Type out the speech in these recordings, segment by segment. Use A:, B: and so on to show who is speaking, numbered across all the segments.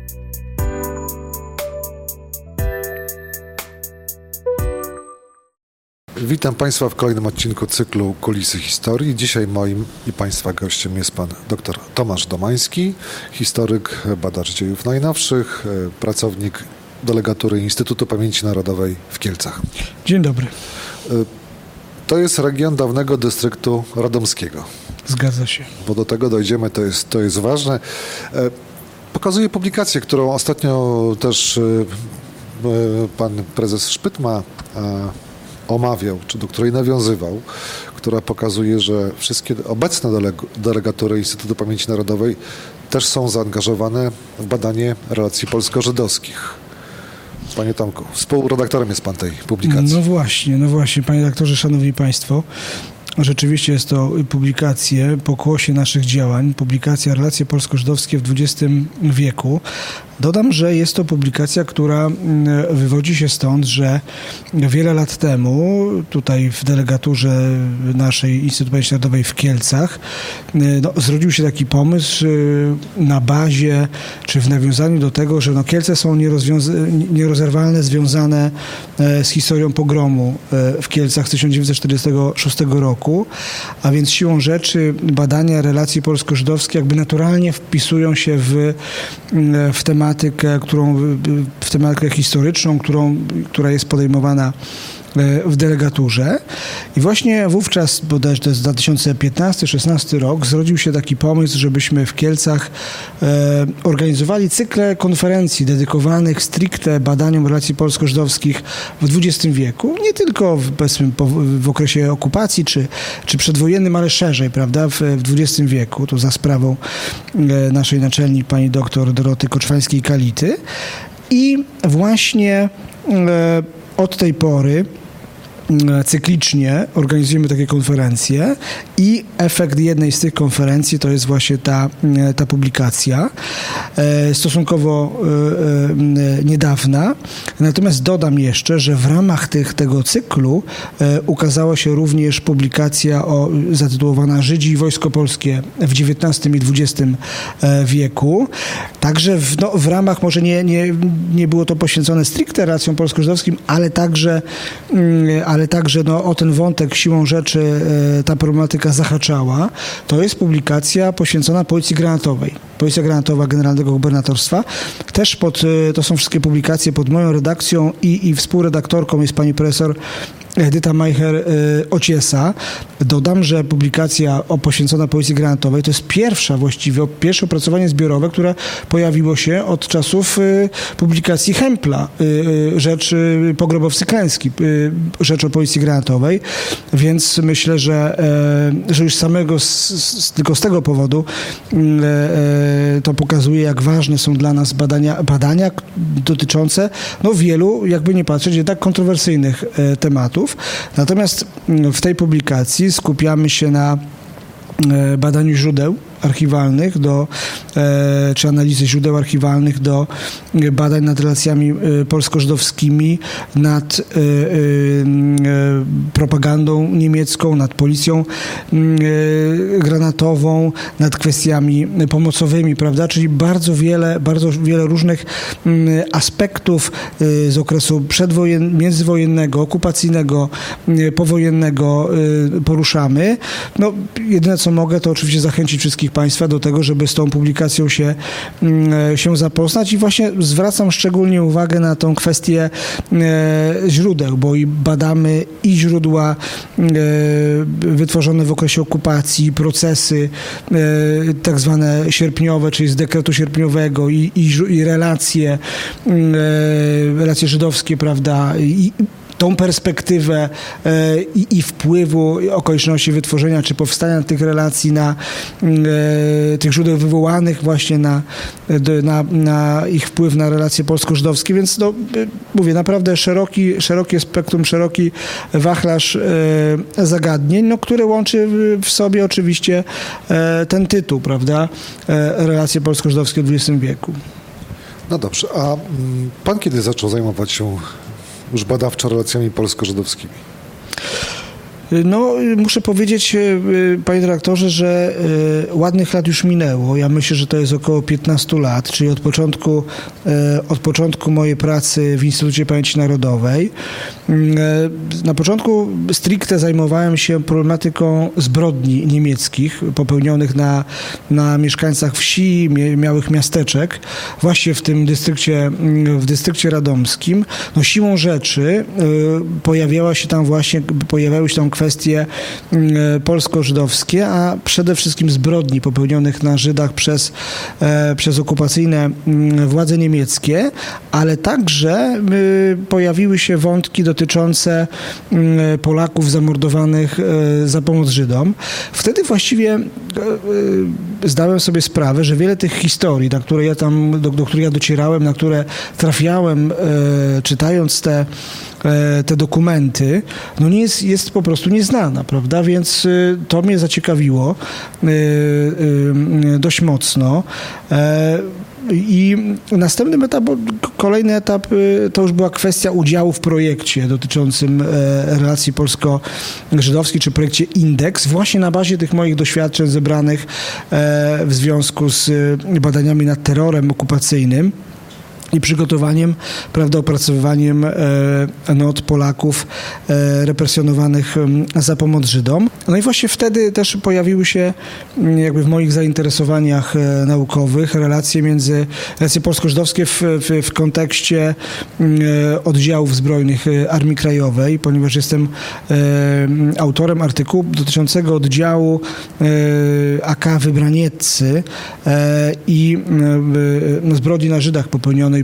A: Witam Państwa w kolejnym odcinku cyklu Kulisy Historii. Dzisiaj moim i Państwa gościem jest Pan dr Tomasz Domański, historyk, badacz dziejów najnowszych, pracownik delegatury Instytutu Pamięci Narodowej w Kielcach.
B: Dzień dobry.
A: To jest region dawnego dystryktu radomskiego.
B: Zgadza się.
A: Bo do tego dojdziemy, to jest ważne. Pokazuję publikację, którą ostatnio też pan prezes Szpytma omawiał, czy do której nawiązywał, która pokazuje, że wszystkie obecne delegatury Instytutu Pamięci Narodowej też są zaangażowane w badanie relacji polsko-żydowskich. Panie Tomku, współredaktorem jest pan tej publikacji.
B: No właśnie, panie redaktorze, szanowni państwo. Rzeczywiście jest to publikacja pokłosie naszych działań, publikacja Relacje polsko-żydowskie w XX wieku. Dodam, że jest to publikacja, która wywodzi się stąd, że wiele lat temu tutaj w delegaturze naszej Instytutu Pamięci Narodowej w Kielcach zrodził się taki pomysł na bazie, czy w nawiązaniu do tego, że Kielce są nierozerwalnie związane z historią pogromu w Kielcach z 1946 roku, a więc siłą rzeczy badania relacji polsko-żydowskich jakby naturalnie wpisują się w tematykę historyczną, która jest podejmowana w delegaturze. I właśnie wówczas, bodajże to jest 2015-16 rok, zrodził się taki pomysł, żebyśmy w Kielcach organizowali cykle konferencji dedykowanych stricte badaniom relacji polsko-żydowskich w XX wieku. Nie tylko w okresie okupacji czy przedwojennym, ale szerzej, prawda, w XX wieku. To za sprawą naszej naczelnik, pani doktor Doroty Koczwańskiej-Kality. I właśnie od tej pory cyklicznie organizujemy takie konferencje i efekt jednej z tych konferencji to jest właśnie ta publikacja, stosunkowo niedawna. Natomiast dodam jeszcze, że w ramach tego cyklu ukazała się również publikacja zatytułowana Żydzi i Wojsko Polskie w XIX i XX wieku. Także w ramach, może nie było to poświęcone stricte relacjom polsko-żydowskim, ale także o ten wątek siłą rzeczy ta problematyka zahaczała. To jest publikacja poświęcona Policji Granatowej. Policja Granatowa Generalnego Gubernatorstwa. Też to są wszystkie publikacje pod moją redakcją i współredaktorką jest pani profesor Edyta Majcher-Ociesa. Dodam, że publikacja poświęcona Policji Granatowej to jest pierwsze opracowanie zbiorowe, które pojawiło się od czasów publikacji Hempla, rzecz Pogrobowcy Klęski, rzecz o Policji Granatowej, więc myślę, że już tylko z tego powodu to pokazuje, jak ważne są dla nas badania dotyczące wielu, jakby nie patrzeć, jednak kontrowersyjnych tematów. Natomiast w tej publikacji skupiamy się na badaniu źródeł archiwalnych czy analizy źródeł archiwalnych do badań nad relacjami polsko-żydowskimi, nad propagandą niemiecką, nad policją granatową, nad kwestiami pomocowymi, prawda? Czyli bardzo wiele różnych aspektów z okresu międzywojennego, okupacyjnego, powojennego poruszamy. Jedyne co mogę, to oczywiście zachęcić wszystkich Państwa do tego, żeby z tą publikacją się zapoznać i właśnie zwracam szczególnie uwagę na tą kwestię źródeł, bo badamy i źródła wytworzone w okresie okupacji, procesy tak zwane sierpniowe, czyli z dekretu sierpniowego i relacje żydowskie, prawda, i tą perspektywę i wpływu okoliczności wytworzenia czy powstania tych relacji na tych źródeł wywołanych właśnie na ich wpływ na relacje polsko-żydowskie, więc mówię, naprawdę szerokie spektrum, szeroki wachlarz zagadnień, które łączy w sobie oczywiście ten tytuł, prawda, relacje polsko-żydowskie w XX wieku.
A: No dobrze, a pan kiedy zaczął zajmować się już badawczo relacjami polsko-żydowskimi?
B: No, muszę powiedzieć, panie dyrektorze, że ładnych lat już minęło. Ja myślę, że to jest około 15 lat, czyli od początku mojej pracy w Instytucie Pamięci Narodowej. Na początku stricte zajmowałem się problematyką zbrodni niemieckich popełnionych na mieszkańcach wsi, małych miasteczek, właśnie w dystrykcie radomskim. No, siłą rzeczy pojawiały się tam kwestie polsko-żydowskie, a przede wszystkim zbrodni popełnionych na Żydach przez okupacyjne władze niemieckie, ale także pojawiły się wątki dotyczące Polaków zamordowanych za pomoc Żydom. Wtedy właściwie zdałem sobie sprawę, że wiele tych historii, do których ja docierałem, na które trafiałem, czytając te dokumenty, no nie jest po prostu nieznana, prawda? Więc to mnie zaciekawiło dość mocno. I następnym kolejny etap to już była kwestia udziału w projekcie dotyczącym relacji polsko-żydowskich, czy projekcie Indeks, właśnie na bazie tych moich doświadczeń zebranych w związku z badaniami nad terrorem okupacyjnym i przygotowaniem, prawda, opracowywaniem not Polaków represjonowanych za pomoc Żydom. No i właśnie wtedy też pojawiły się jakby w moich zainteresowaniach naukowych relacje polsko-żydowskie w kontekście oddziałów zbrojnych Armii Krajowej, ponieważ jestem autorem artykułu dotyczącego oddziału AK Wybranieccy i zbrodni na Żydach popełnionej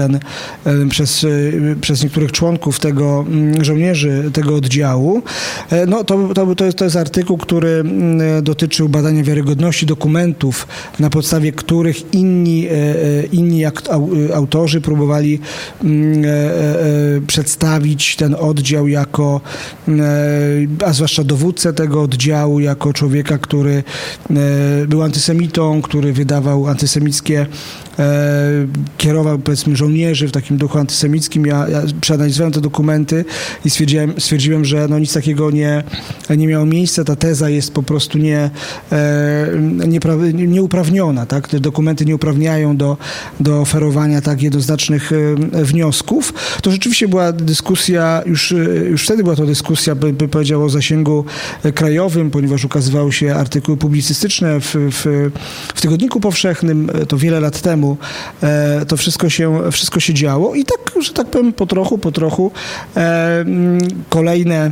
B: przez niektórych członków żołnierzy tego oddziału. No, to jest artykuł, który dotyczył badania wiarygodności dokumentów, na podstawie których inni autorzy próbowali przedstawić ten oddział jako, a zwłaszcza dowódcę tego oddziału, jako człowieka, który był antysemitą, który wydawał antysemickie, kierował, powiedzmy, żołnierzy w takim duchu antysemickim. Ja przeanalizowałem te dokumenty i stwierdziłem, że no nic takiego nie miało miejsca. Ta teza jest po prostu nieuprawniona. Tak? Te dokumenty nie uprawniają do oferowania tak jednoznacznych wniosków. To rzeczywiście była dyskusja, już wtedy była to dyskusja, by powiedział, o zasięgu krajowym, ponieważ ukazywały się artykuły publicystyczne w Tygodniku Powszechnym, to wiele lat temu. To wszystko się działo i tak, że tak powiem, po trochu kolejne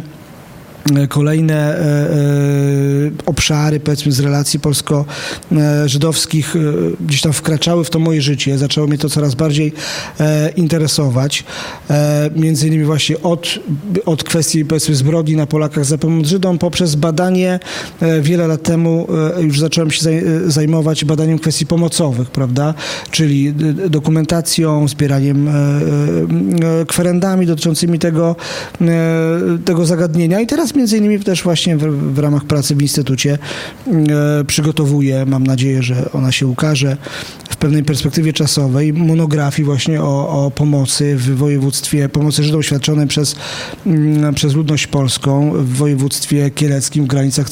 B: obszary, powiedzmy, z relacji polsko-żydowskich gdzieś tam wkraczały w to moje życie. Zaczęło mnie to coraz bardziej interesować. Między innymi właśnie od kwestii, powiedzmy, zbrodni na Polakach za pomoc Żydom, poprzez badanie wiele lat temu już zacząłem się zajmować badaniem kwestii pomocowych, prawda? Czyli dokumentacją, zbieraniem kwerendami dotyczącymi tego zagadnienia. I teraz między innymi też właśnie w ramach pracy w Instytucie przygotowuję, mam nadzieję, że ona się ukaże w pewnej perspektywie czasowej, monografii właśnie o pomocy w województwie, pomocy Żydom świadczonej przez ludność polską w województwie kieleckim w granicach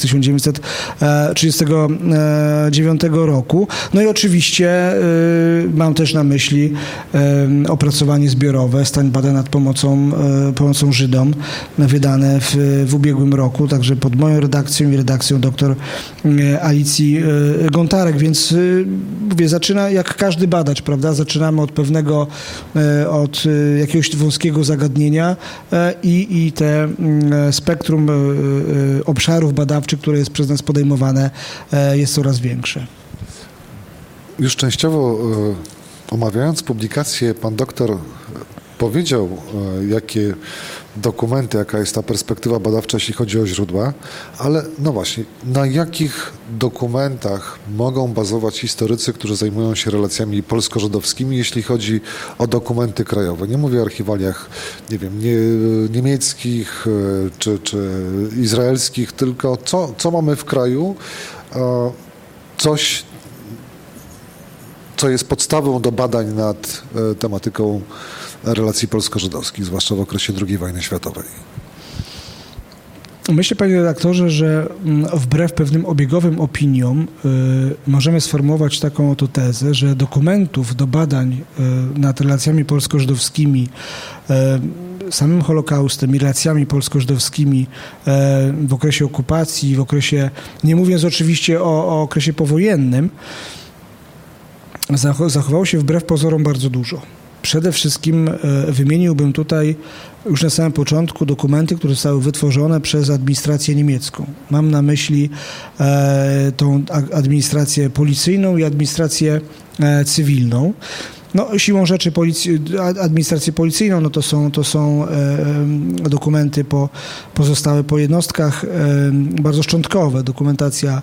B: 1939 roku. No i oczywiście mam też na myśli opracowanie zbiorowe Stań badań nad pomocą Żydom, wydane w ubiegłym roku, także pod moją redakcją i redakcją dr Alicji Gontarek, więc mówię, zaczyna jak każdy badacz, prawda? Zaczynamy od jakiegoś wąskiego zagadnienia i te spektrum obszarów badawczych, które jest przez nas podejmowane, jest coraz większe.
A: Już częściowo omawiając publikację, pan doktor powiedział, jakie dokumenty, jaka jest ta perspektywa badawcza, jeśli chodzi o źródła, ale no właśnie, na jakich dokumentach mogą bazować historycy, którzy zajmują się relacjami polsko-żydowskimi, jeśli chodzi o dokumenty krajowe? Nie mówię o archiwaliach, nie wiem, niemieckich czy izraelskich, tylko co mamy w kraju, coś, co jest podstawą do badań nad tematyką relacji polsko-żydowskich, zwłaszcza w okresie II wojny światowej.
B: Myślę, panie redaktorze, że wbrew pewnym obiegowym opiniom możemy sformułować taką oto tezę, że dokumentów do badań nad relacjami polsko-żydowskimi, samym Holokaustem i relacjami polsko-żydowskimi w okresie okupacji, w okresie, nie mówiąc oczywiście o okresie powojennym, zachowało się wbrew pozorom bardzo dużo. Przede wszystkim wymieniłbym tutaj już na samym początku dokumenty, które zostały wytworzone przez administrację niemiecką. Mam na myśli tą administrację policyjną i administrację cywilną. No, siłą rzeczy administrację policyjną, no to są dokumenty pozostałe po jednostkach, bardzo szczątkowe. Dokumentacja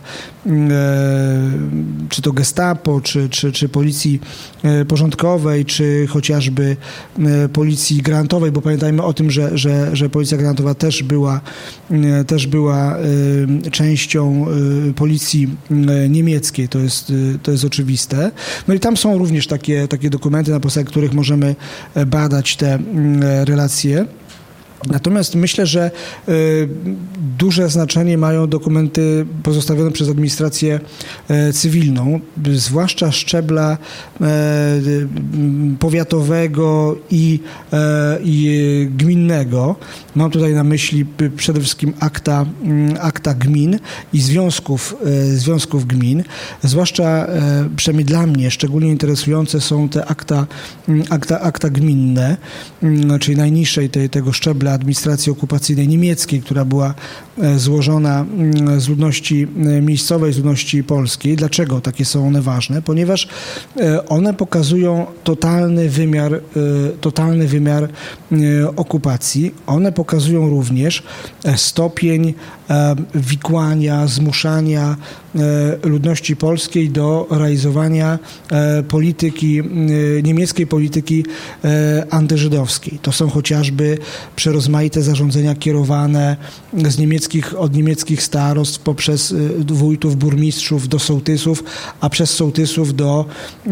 B: czy to Gestapo, czy policji porządkowej, czy chociażby policji granatowej, bo pamiętajmy o tym, że policja granatowa też była częścią policji niemieckiej, to jest oczywiste. No i tam są również takie dokumenty, na podstawie których możemy badać te relacje. Natomiast myślę, że duże znaczenie mają dokumenty pozostawione przez administrację cywilną, zwłaszcza szczebla powiatowego i gminnego. Mam tutaj na myśli przede wszystkim akta gmin i związków gmin. Zwłaszcza, przynajmniej dla mnie, szczególnie interesujące są te akta gminne, czyli najniższej tego szczebla administracji okupacyjnej niemieckiej, która była złożona z ludności miejscowej, z ludności polskiej. Dlaczego takie są one ważne? Ponieważ one pokazują totalny wymiar okupacji. One pokazują również stopień wikłania, zmuszania ludności polskiej do realizowania niemieckiej polityki antyżydowskiej. To są chociażby przerozmaite zarządzenia kierowane od niemieckich starostw poprzez wójtów, burmistrzów do sołtysów, a przez sołtysów do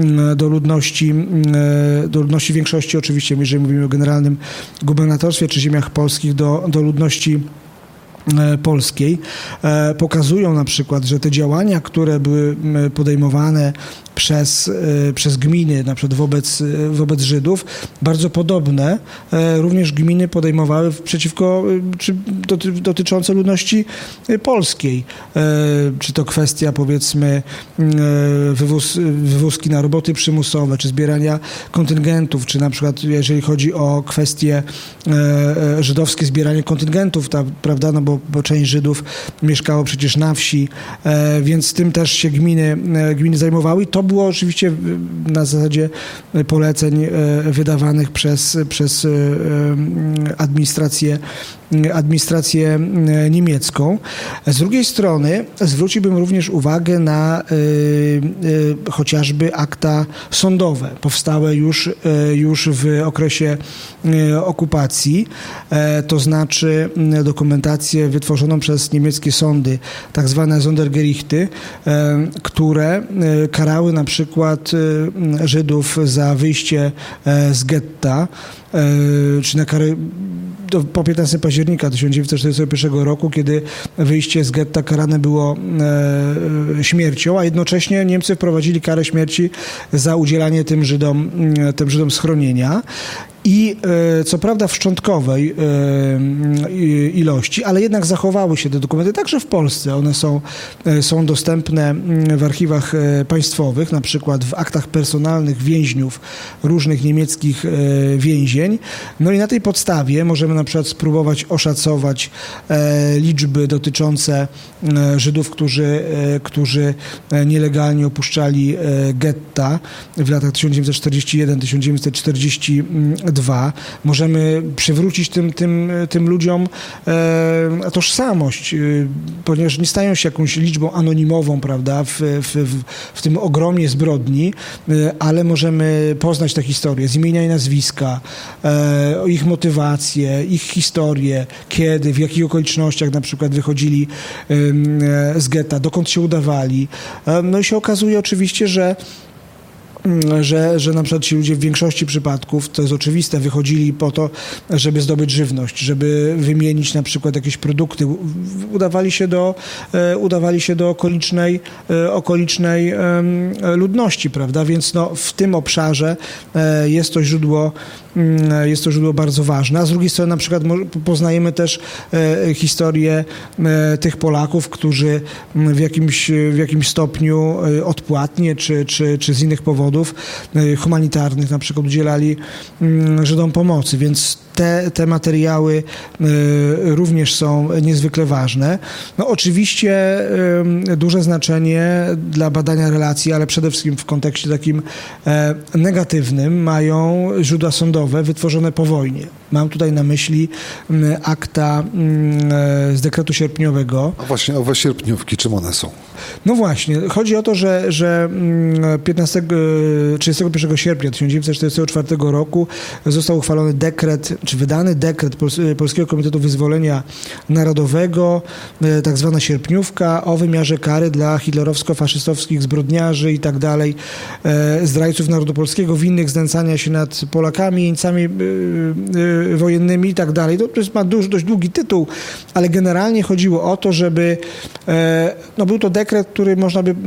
B: ludności większości, oczywiście, jeżeli mówimy o generalnym gubernatorstwie czy ziemiach polskich, do ludności polskiej, pokazują na przykład, że te działania, które były podejmowane przez gminy, na przykład wobec Żydów, bardzo podobne również gminy podejmowały dotyczące ludności polskiej. Czy to kwestia, powiedzmy, wywózki na roboty przymusowe, czy zbierania kontyngentów, czy na przykład, jeżeli chodzi o kwestie żydowskie, zbieranie kontyngentów, prawda, no bo część Żydów mieszkało przecież na wsi, więc tym też się gminy zajmowały. To było oczywiście na zasadzie poleceń wydawanych przez administrację niemiecką. Z drugiej strony zwróciłbym również uwagę na chociażby akta sądowe, powstałe już w okresie okupacji, to znaczy dokumentację wytworzoną przez niemieckie sądy, tak zwane Sondergerichte, które karały na przykład Żydów za wyjście z getta, czy na kary po 15 października 1941 roku, kiedy wyjście z getta karane było śmiercią, a jednocześnie Niemcy wprowadzili karę śmierci za udzielanie tym Żydom schronienia. I co prawda w szczątkowej ilości, ale jednak zachowały się te dokumenty także w Polsce. One są dostępne w archiwach państwowych, na przykład w aktach personalnych więźniów różnych niemieckich więzień. No i na tej podstawie możemy na przykład spróbować oszacować liczby dotyczące Żydów, którzy nielegalnie opuszczali getta w latach 1941-1942. Możemy przywrócić tym ludziom tożsamość, ponieważ nie stają się jakąś liczbą anonimową, prawda, w tym ogromie zbrodni, ale możemy poznać tę historię z imienia i nazwiska, ich motywacje, ich historię, kiedy, w jakich okolicznościach na przykład wychodzili z getta, dokąd się udawali. No i się okazuje oczywiście, że że na przykład ci ludzie w większości przypadków, to jest oczywiste, wychodzili po to, żeby zdobyć żywność, żeby wymienić na przykład jakieś produkty. Udawali się do okolicznej ludności, prawda? Więc no, w tym obszarze jest to źródło bardzo ważne. A z drugiej strony na przykład poznajemy też historię tych Polaków, którzy w jakimś stopniu odpłatnie czy z innych powodów humanitarnych na przykład udzielali Żydom pomocy, więc te materiały również są niezwykle ważne. No oczywiście duże znaczenie dla badania relacji, ale przede wszystkim w kontekście takim negatywnym mają źródła sądowe wytworzone po wojnie. Mam tutaj na myśli akta z dekretu sierpniowego.
A: A właśnie owe sierpniówki, czym one są?
B: No właśnie, chodzi o to, że 31 sierpnia 1944 roku został uchwalony dekret, czy wydany dekret Polskiego Komitetu Wyzwolenia Narodowego, tak zwana sierpniówka, o wymiarze kary dla hitlerowsko-faszystowskich zbrodniarzy i tak dalej, zdrajców narodu polskiego, winnych znęcania się nad Polakami, jeńcami wojennymi i tak dalej. To ma dość długi tytuł, ale generalnie chodziło o to, żeby był to dekret, który można by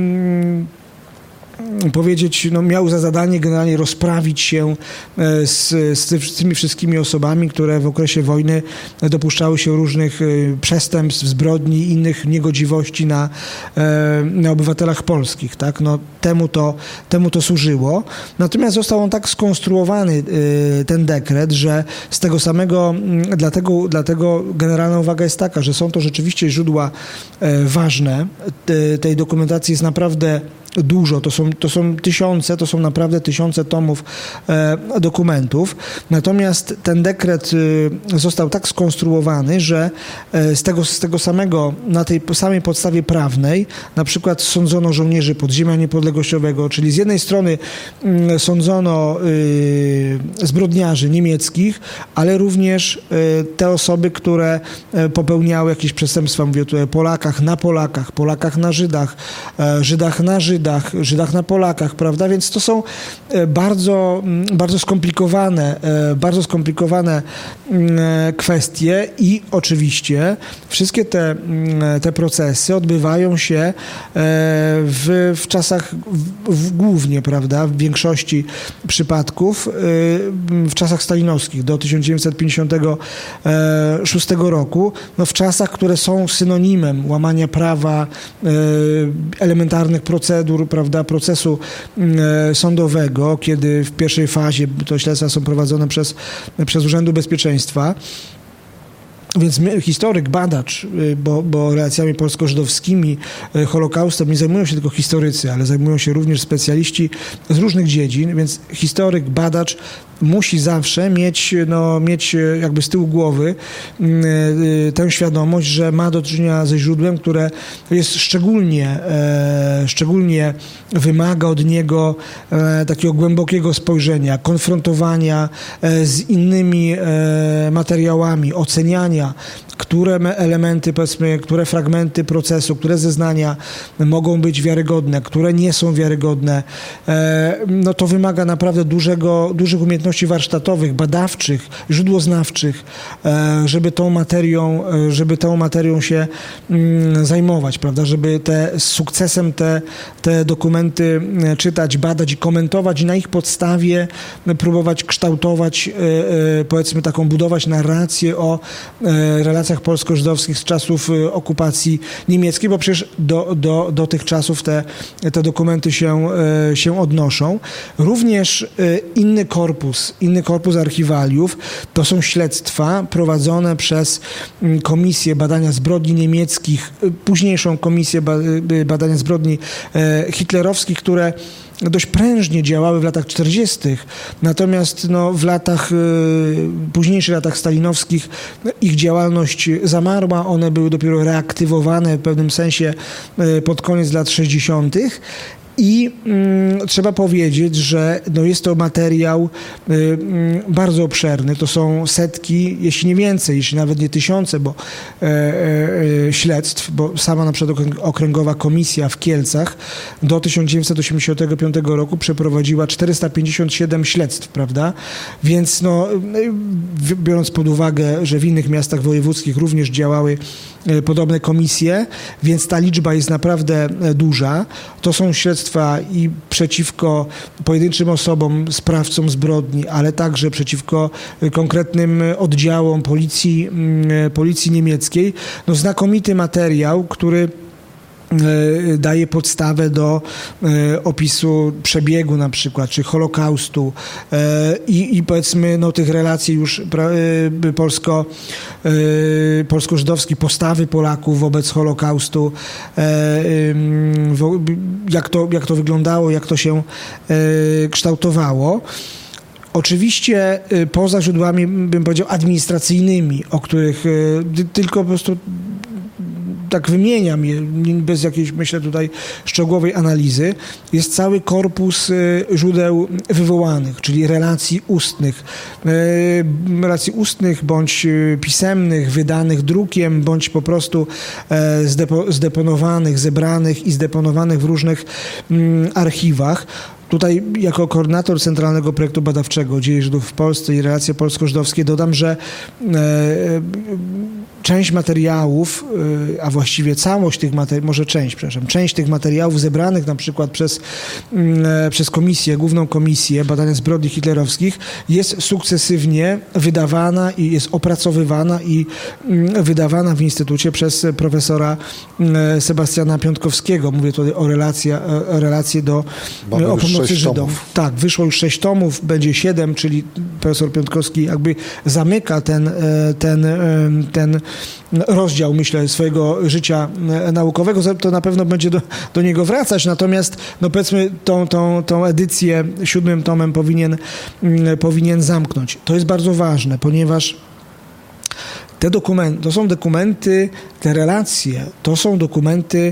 B: powiedzieć, miał za zadanie generalnie rozprawić się z tymi wszystkimi osobami, które w okresie wojny dopuszczały się różnych przestępstw, zbrodni i innych niegodziwości na obywatelach polskich. Tak? Temu to służyło. Natomiast został on tak skonstruowany, ten dekret, że z tego samego, dlatego generalna uwaga jest taka, że są to rzeczywiście źródła ważne. Tej dokumentacji jest naprawdę dużo, to są tysiące, to są naprawdę tysiące tomów dokumentów. Natomiast ten dekret został tak skonstruowany, że z tego samego, na tej samej podstawie prawnej, na przykład sądzono żołnierzy podziemia niepodległościowego, czyli z jednej strony sądzono zbrodniarzy niemieckich, ale również te osoby, które popełniały jakieś przestępstwa, mówię tutaj o Polakach na Polakach, Polakach na Żydach, Żydach na Żydach na Polakach, prawda? Więc to są bardzo skomplikowane kwestie i oczywiście wszystkie te procesy odbywają się w czasach głównie, prawda, w większości przypadków w czasach stalinowskich do 1956 roku, w czasach, które są synonimem łamania prawa, elementarnych procedur, prawda, procesu sądowego, kiedy w pierwszej fazie to śledztwa są prowadzone przez Urzędu Bezpieczeństwa. Więc historyk, badacz, bo relacjami polsko-żydowskimi, Holokaustem nie zajmują się tylko historycy, ale zajmują się również specjaliści z różnych dziedzin, więc historyk, badacz musi zawsze mieć jakby z tyłu głowy tę świadomość, że ma do czynienia ze źródłem, które jest szczególnie wymaga od niego takiego głębokiego spojrzenia, konfrontowania z innymi materiałami, oceniania, które elementy, powiedzmy, które fragmenty procesu, które zeznania mogą być wiarygodne, które nie są wiarygodne. To wymaga naprawdę dużych umiejętności warsztatowych, badawczych, źródłoznawczych, żeby tą materią się zajmować, prawda, żeby z sukcesem te dokumenty czytać, badać i komentować i na ich podstawie próbować kształtować, powiedzmy, budować narrację o relacjach polsko-żydowskich z czasów okupacji niemieckiej, bo przecież do tych czasów te dokumenty się odnoszą. Również inny korpus archiwaliów to są śledztwa prowadzone przez Komisję Badania Zbrodni Niemieckich, późniejszą Komisję Badania Zbrodni Hitlerowskich, które dość prężnie działały w latach 40., natomiast w późniejszych latach stalinowskich ich działalność zamarła, one były dopiero reaktywowane w pewnym sensie pod koniec lat 60. I trzeba powiedzieć, że no jest to materiał bardzo obszerny. To są setki, jeśli nie więcej, jeśli nawet nie tysiące, bo śledztw, bo sama na przykład Okręgowa Komisja w Kielcach do 1985 roku przeprowadziła 457 śledztw, prawda? Więc no, biorąc pod uwagę, że w innych miastach wojewódzkich również działały podobne komisje, więc ta liczba jest naprawdę duża. To są śledztwa i przeciwko pojedynczym osobom, sprawcom zbrodni, ale także przeciwko konkretnym oddziałom policji niemieckiej. No, znakomity materiał, który daje podstawę do opisu przebiegu na przykład, czy Holokaustu i powiedzmy no, tych relacji już polsko-żydowskich, postawy Polaków wobec Holokaustu, jak to wyglądało, jak to się kształtowało. Oczywiście poza źródłami, bym powiedział, administracyjnymi, o których tylko po prostu tak wymieniam je, bez jakiejś, myślę, tutaj szczegółowej analizy, jest cały korpus źródeł wywołanych, czyli relacji ustnych bądź pisemnych, wydanych drukiem, bądź po prostu zdeponowanych, zebranych i zdeponowanych w różnych archiwach. Tutaj jako koordynator Centralnego Projektu Badawczego Dzieje Żydów w Polsce i relacje polsko-żydowskie dodam, że część materiałów, a właściwie całość tych materiałów, część tych materiałów zebranych na przykład przez komisję, Główną Komisję Badania Zbrodni Hitlerowskich jest sukcesywnie wydawana i jest opracowywana i wydawana w Instytucie przez profesora Sebastiana Piątkowskiego. Mówię tutaj o relacje o pomocy Żydom. Tak, wyszło już 6 tomów, będzie 7, czyli profesor Piątkowski jakby zamyka ten rozdział, myślę, swojego życia naukowego. To na pewno będzie do niego wracać, natomiast no powiedzmy tą edycję 7 tomem powinien zamknąć. To jest bardzo ważne, ponieważ te dokumenty, to są dokumenty, te relacje, to są dokumenty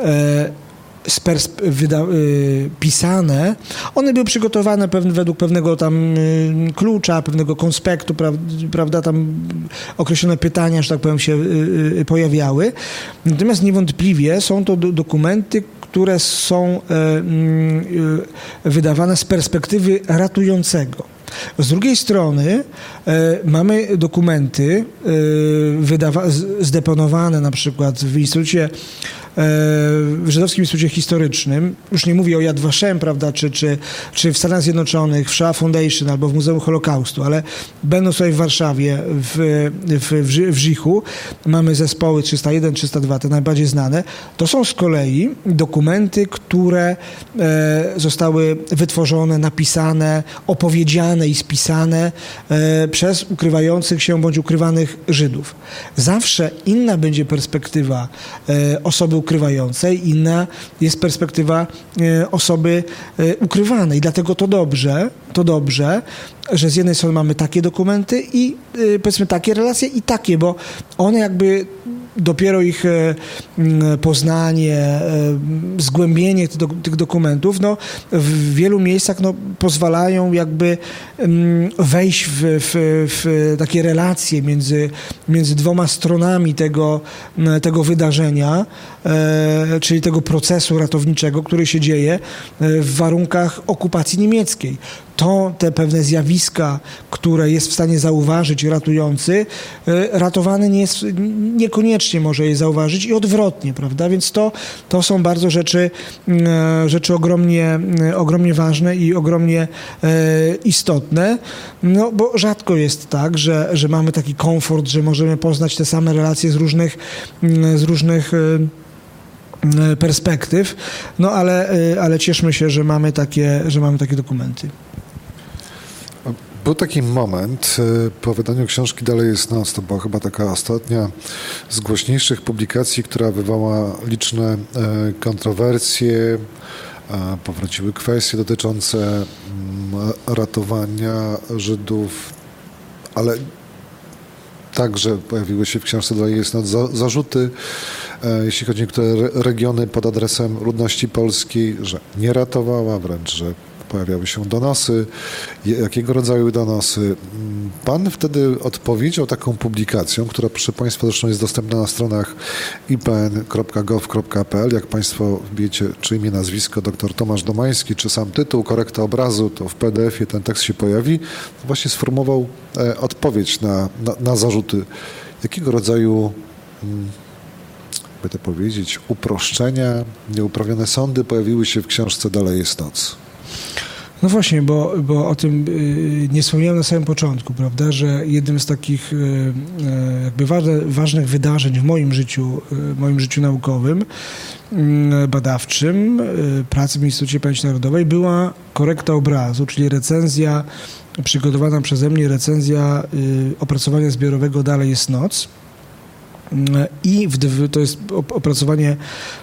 B: pisane, one były przygotowane według pewnego tam klucza, pewnego konspektu, prawda, tam określone pytania, że tak powiem, się pojawiały. Natomiast niewątpliwie są to dokumenty, które są wydawane z perspektywy ratującego. Z drugiej strony mamy dokumenty zdeponowane na przykład w Instytucie w Żydowskim Instytucie Historycznym, już nie mówię o Yad Vashem, prawda, czy w Stanach Zjednoczonych, w Shoah Foundation albo w Muzeum Holokaustu, ale będąc tutaj w Warszawie, w Żichu, mamy zespoły 301, 302, te najbardziej znane. To są z kolei dokumenty, które zostały wytworzone, napisane, opowiedziane i spisane przez ukrywających się bądź ukrywanych Żydów. Zawsze inna będzie perspektywa osoby ukrywającej, inna jest perspektywa osoby ukrywanej. Dlatego to dobrze, że z jednej strony mamy takie dokumenty i powiedzmy takie relacje i takie, bo one jakby dopiero ich poznanie, zgłębienie tych dokumentów, no, w wielu miejscach no, pozwalają jakby wejść w takie relacje między dwoma stronami tego wydarzenia, czyli tego procesu ratowniczego, który się dzieje w warunkach okupacji niemieckiej. Te pewne zjawiska, które jest w stanie zauważyć ratujący, ratowany niekoniecznie może je zauważyć i odwrotnie, prawda? Więc to są bardzo rzeczy ogromnie ważne i ogromnie istotne, no bo rzadko jest tak, że mamy taki komfort, że możemy poznać te same relacje z różnych perspektyw, no ale cieszmy się, że mamy takie dokumenty.
A: Był taki moment po wydaniu książki Dalej jest noc, to była chyba taka ostatnia z głośniejszych publikacji, która wywołała liczne kontrowersje, powróciły kwestie dotyczące ratowania Żydów, ale także pojawiły się w książce Dalej jest noc zarzuty jeśli chodzi o niektóre regiony pod adresem ludności polskiej, że nie ratowała, wręcz, że pojawiały się donosy. Jakiego rodzaju donosy? Pan wtedy odpowiedział taką publikacją, która, proszę Państwa, zresztą jest dostępna na stronach ipn.gov.pl. Jak Państwo wbijecie czy imię, nazwisko, dr Tomasz Domański, czy sam tytuł, korekta obrazu, to w PDF-ie ten tekst się pojawi. Właśnie sformułował odpowiedź na zarzuty. Jakiego rodzaju, by to powiedzieć, uproszczenia, nieuprawione sądy pojawiły się w książce Dalej jest noc?
B: No właśnie, bo o tym nie wspomniałem na samym początku, prawda, że jednym z takich jakby ważnych wydarzeń w moim życiu naukowym, badawczym, pracy w Instytucie Pamięci Narodowej była korekta obrazu, czyli recenzja, przygotowana przeze mnie recenzja opracowania zbiorowego Dalej jest noc. I to jest opracowanie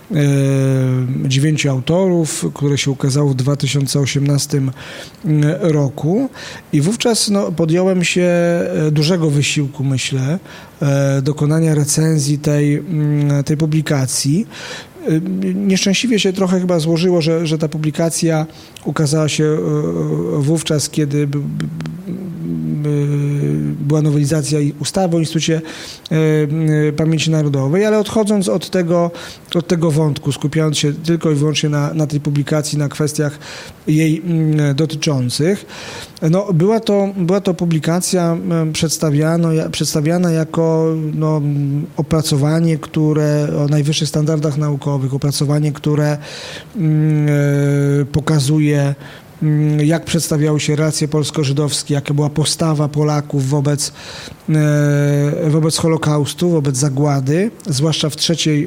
B: 9 autorów, które się ukazało w 2018 roku i wówczas podjąłem się dużego wysiłku, myślę, dokonania recenzji tej publikacji. Nieszczęśliwie się trochę chyba złożyło, że ta publikacja ukazała się wówczas, kiedy była nowelizacja ustawy o Instytucie Pamięci Narodowej, ale odchodząc od tego wątku, skupiając się tylko i wyłącznie na tej publikacji, na kwestiach jej dotyczących, była to publikacja przedstawiana jako opracowanie, które o najwyższych standardach naukowych, opracowanie, które pokazuje, jak przedstawiały się relacje polsko-żydowskie, jaka była postawa Polaków wobec Holokaustu, wobec zagłady, zwłaszcza w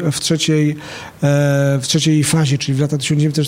B: trzeciej fazie, czyli w latach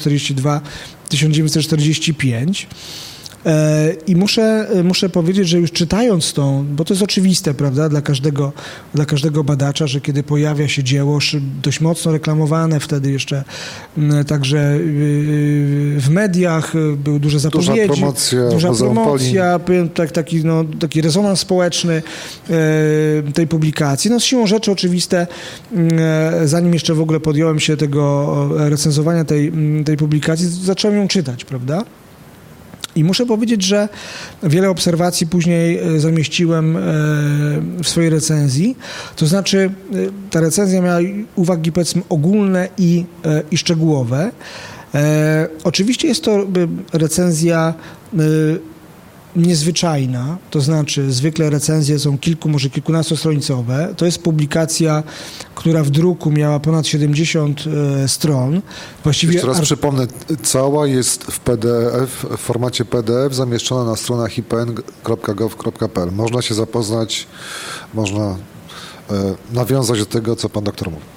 B: 1942-1945. I muszę powiedzieć, że już czytając tą, bo to jest oczywiste, prawda, dla każdego badacza, że kiedy pojawia się dzieło dość mocno reklamowane wtedy jeszcze, także w mediach były duże zapowiedzi, duża promocja, taki rezonans społeczny tej publikacji. Z siłą rzeczy oczywiste, zanim jeszcze w ogóle podjąłem się tego recenzowania tej publikacji, zacząłem ją czytać, prawda? I muszę powiedzieć, że wiele obserwacji później zamieściłem w swojej recenzji. To znaczy, ta recenzja miała uwagi, powiedzmy, ogólne i szczegółowe. Oczywiście jest to recenzja niezwyczajna, to znaczy zwykle recenzje są może kilkunastostronicowe. To jest publikacja, która w druku miała ponad 70 stron. Właściwie
A: jeszcze raz przypomnę, cała jest w PDF, w formacie PDF zamieszczona na stronach ipn.gov.pl. Można się zapoznać, można nawiązać do tego, co pan doktor mówi.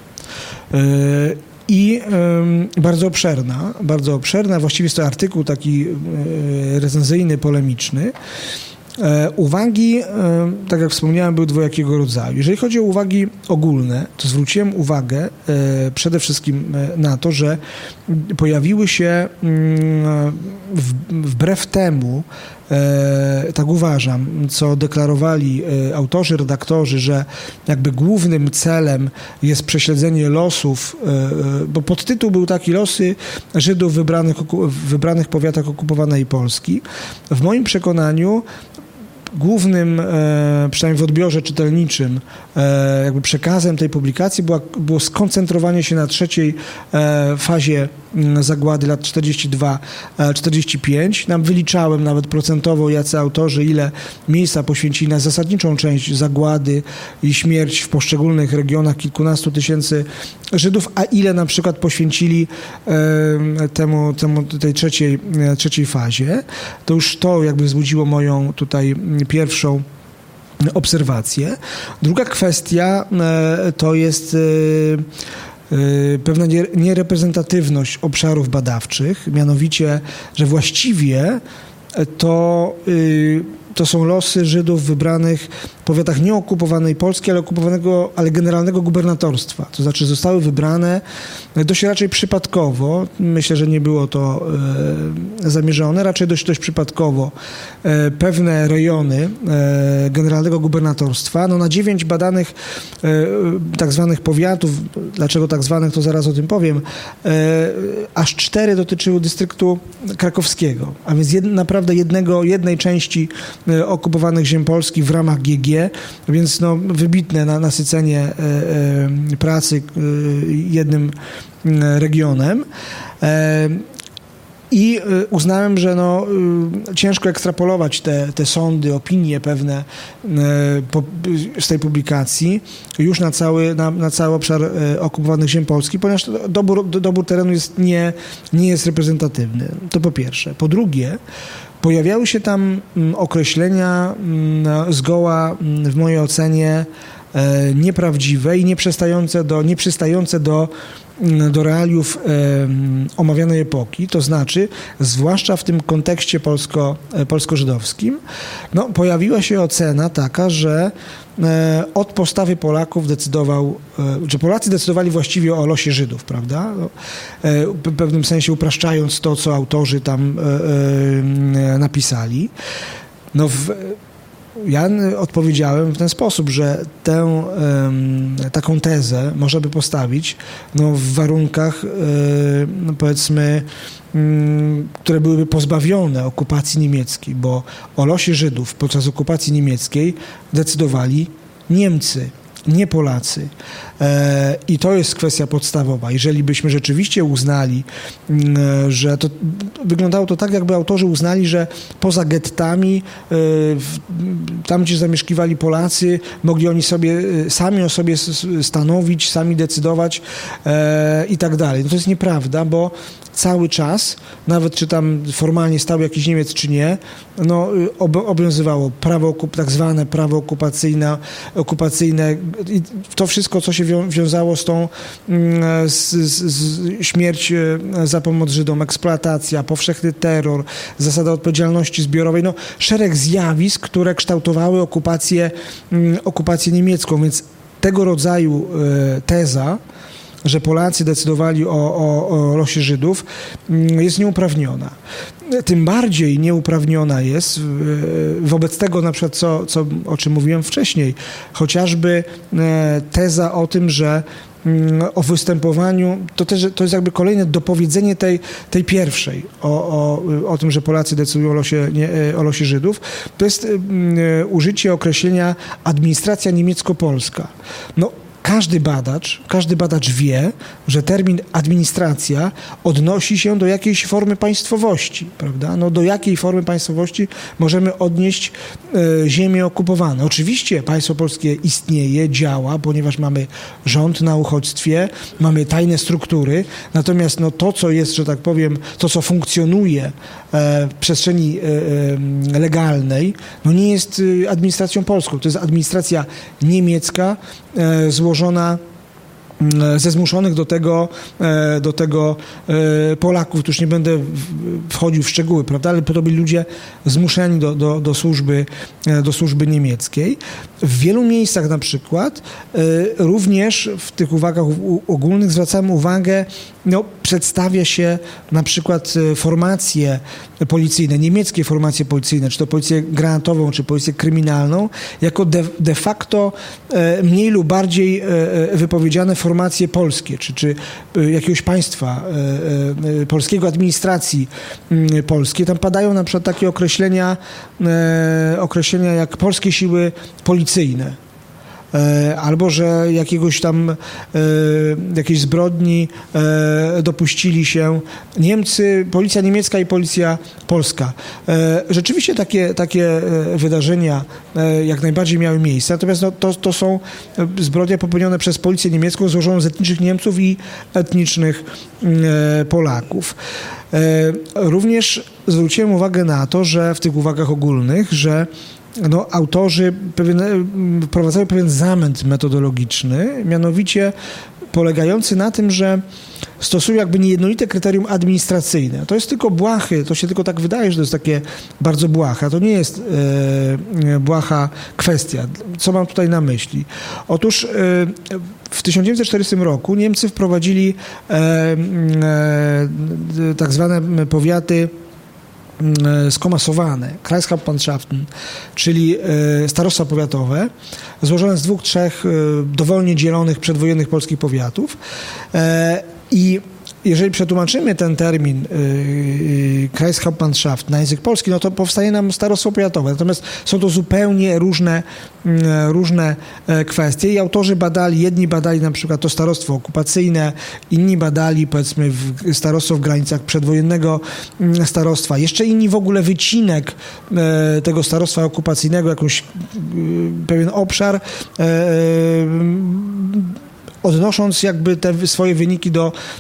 B: I bardzo obszerna, właściwie jest to artykuł taki recenzyjny, polemiczny. Uwagi, tak jak wspomniałem, były dwojakiego rodzaju. Jeżeli chodzi o uwagi ogólne, to zwróciłem uwagę przede wszystkim na to, że pojawiły się wbrew temu, tak uważam, co deklarowali autorzy, redaktorzy, że jakby głównym celem jest prześledzenie losów, bo podtytuł był taki: Losy Żydów w wybranych powiatach okupowanej Polski. W moim przekonaniu głównym, przynajmniej w odbiorze czytelniczym, jakby przekazem tej publikacji było skoncentrowanie się na trzeciej fazie zagłady lat 42-45. Nam wyliczałem nawet procentowo, jacy autorzy, ile miejsca poświęcili na zasadniczą część zagłady i śmierć w poszczególnych regionach kilkunastu tysięcy Żydów, a ile na przykład poświęcili tej trzeciej fazie. To już to jakby wzbudziło moją tutaj pierwszą obserwację. Druga kwestia to jest pewna niereprezentatywność obszarów badawczych, mianowicie, że właściwie to to są losy Żydów wybranych w powiatach nieokupowanej Polski, ale generalnego gubernatorstwa. To znaczy zostały wybrane dość raczej przypadkowo. Myślę, że nie było to zamierzone. Raczej dość przypadkowo pewne rejony generalnego gubernatorstwa. No na 9 badanych tak zwanych powiatów, dlaczego tak zwanych, to zaraz o tym powiem, aż 4 dotyczyły dystryktu krakowskiego, a więc naprawdę jednej części okupowanych ziem polskich w ramach GG, więc no, wybitne nasycenie pracy jednym regionem. I uznałem, że no, ciężko ekstrapolować te sądy, opinie pewne z tej publikacji już na cały obszar okupowanych ziem polskich, ponieważ dobór terenu nie jest reprezentatywny. To po pierwsze. Po drugie, pojawiały się tam określenia zgoła w mojej ocenie nieprawdziwe i nieprzystające do realiów omawianej epoki, to znaczy, zwłaszcza w tym kontekście polsko-żydowskim, no, pojawiła się ocena taka, że od postawy Polaków że Polacy decydowali właściwie o losie Żydów, prawda? W pewnym sensie upraszczając to, co autorzy tam napisali. No ja odpowiedziałem w ten sposób, że taką tezę można by postawić no, w warunkach, no, powiedzmy, które byłyby pozbawione okupacji niemieckiej, bo o losie Żydów podczas okupacji niemieckiej decydowali Niemcy, nie Polacy. I to jest kwestia podstawowa. Jeżeli byśmy rzeczywiście uznali, że to wyglądało to tak, jakby autorzy uznali, że poza gettami, tam gdzie zamieszkiwali Polacy, mogli oni sami o sobie stanowić, sami decydować i tak dalej. No to jest nieprawda, bo cały czas, nawet czy tam formalnie stał jakiś Niemiec, czy nie, no, obowiązywało tak zwane prawo okupacyjne i to wszystko, co się wiązało z tą śmierć za pomoc Żydom, eksploatacja, powszechny terror, zasada odpowiedzialności zbiorowej, no, szereg zjawisk, które kształtowały okupację niemiecką, więc tego rodzaju teza, że Polacy decydowali o losie Żydów, jest nieuprawniona. Tym bardziej nieuprawniona jest wobec tego, na przykład, o czym mówiłem wcześniej, chociażby teza o tym, że o występowaniu, to jest jakby kolejne dopowiedzenie tej pierwszej, o tym, że Polacy decydują o losie Żydów, to jest użycie określenia administracja niemiecko-polska. No, każdy badacz wie, że termin administracja odnosi się do jakiejś formy państwowości, prawda? No, do jakiej formy państwowości możemy odnieść ziemię okupowane. Oczywiście państwo polskie istnieje, działa, ponieważ mamy rząd na uchodźstwie, mamy tajne struktury, natomiast no, to, co jest, że tak powiem, to, co funkcjonuje w przestrzeni legalnej, no, nie jest administracją polską. To jest administracja niemiecka, złożona ze zmuszonych do tego Polaków. Tu już nie będę wchodził w szczegóły, prawda, ale to byli ludzie zmuszeni do służby niemieckiej. W wielu miejscach na przykład również w tych uwagach ogólnych zwracamy uwagę, no, przedstawia się na przykład formacje policyjne, niemieckie formacje policyjne, czy to policję granatową, czy policję kryminalną, jako de facto mniej lub bardziej wypowiedziane formacje polskie, czy jakiegoś państwa polskiego, administracji polskiej. Tam padają na przykład takie określenia jak polskie siły policyjne. Albo że jakiejś zbrodni dopuścili się Niemcy, policja niemiecka i policja polska. Rzeczywiście takie wydarzenia jak najbardziej miały miejsce, natomiast no, to są zbrodnie popełnione przez policję niemiecką złożoną z etnicznych Niemców i etnicznych Polaków. Również zwróciłem uwagę na to, że w tych uwagach ogólnych, że no, autorzy wprowadzają pewien zamęt metodologiczny, mianowicie polegający na tym, że stosują jakby niejednolite kryterium administracyjne. To jest tylko błahy, to się tylko tak wydaje, że to jest takie bardzo błaha. To nie jest błaha kwestia. Co mam tutaj na myśli? Otóż w 1940 roku Niemcy wprowadzili tak zwane powiaty skomasowane, Kreishauptmannschaften, czyli starostwa powiatowe, złożone z 2-3 dowolnie dzielonych przedwojennych polskich powiatów. I jeżeli przetłumaczymy ten termin Kreishauptmannschaft na język polski, no to powstaje nam starostwo powiatowe. Natomiast są to zupełnie różne kwestie i autorzy jedni badali na przykład to starostwo okupacyjne, inni badali powiedzmy starostwo w granicach przedwojennego starostwa. Jeszcze inni w ogóle wycinek tego starostwa okupacyjnego, jakąś pewien obszar, odnosząc jakby te swoje wyniki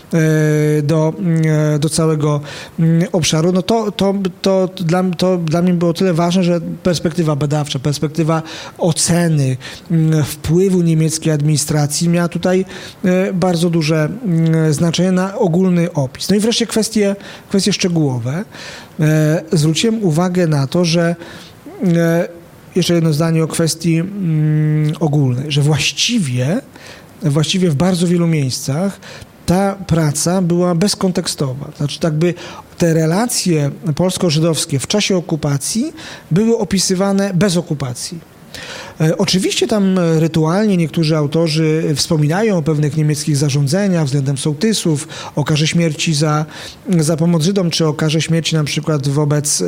B: do całego obszaru, no to dla mnie było tyle ważne, że perspektywa badawcza, perspektywa oceny wpływu niemieckiej administracji miała tutaj bardzo duże znaczenie na ogólny opis. No i wreszcie kwestie szczegółowe. Zwróciłem uwagę na to, że jeszcze jedno zdanie o kwestii ogólnej, że właściwie w bardzo wielu miejscach ta praca była bezkontekstowa. Znaczy, tak by te relacje polsko-żydowskie w czasie okupacji były opisywane bez okupacji. Oczywiście tam rytualnie niektórzy autorzy wspominają o pewnych niemieckich zarządzeniach względem sołtysów, o karze śmierci za pomoc Żydom, czy o karze śmierci na przykład wobec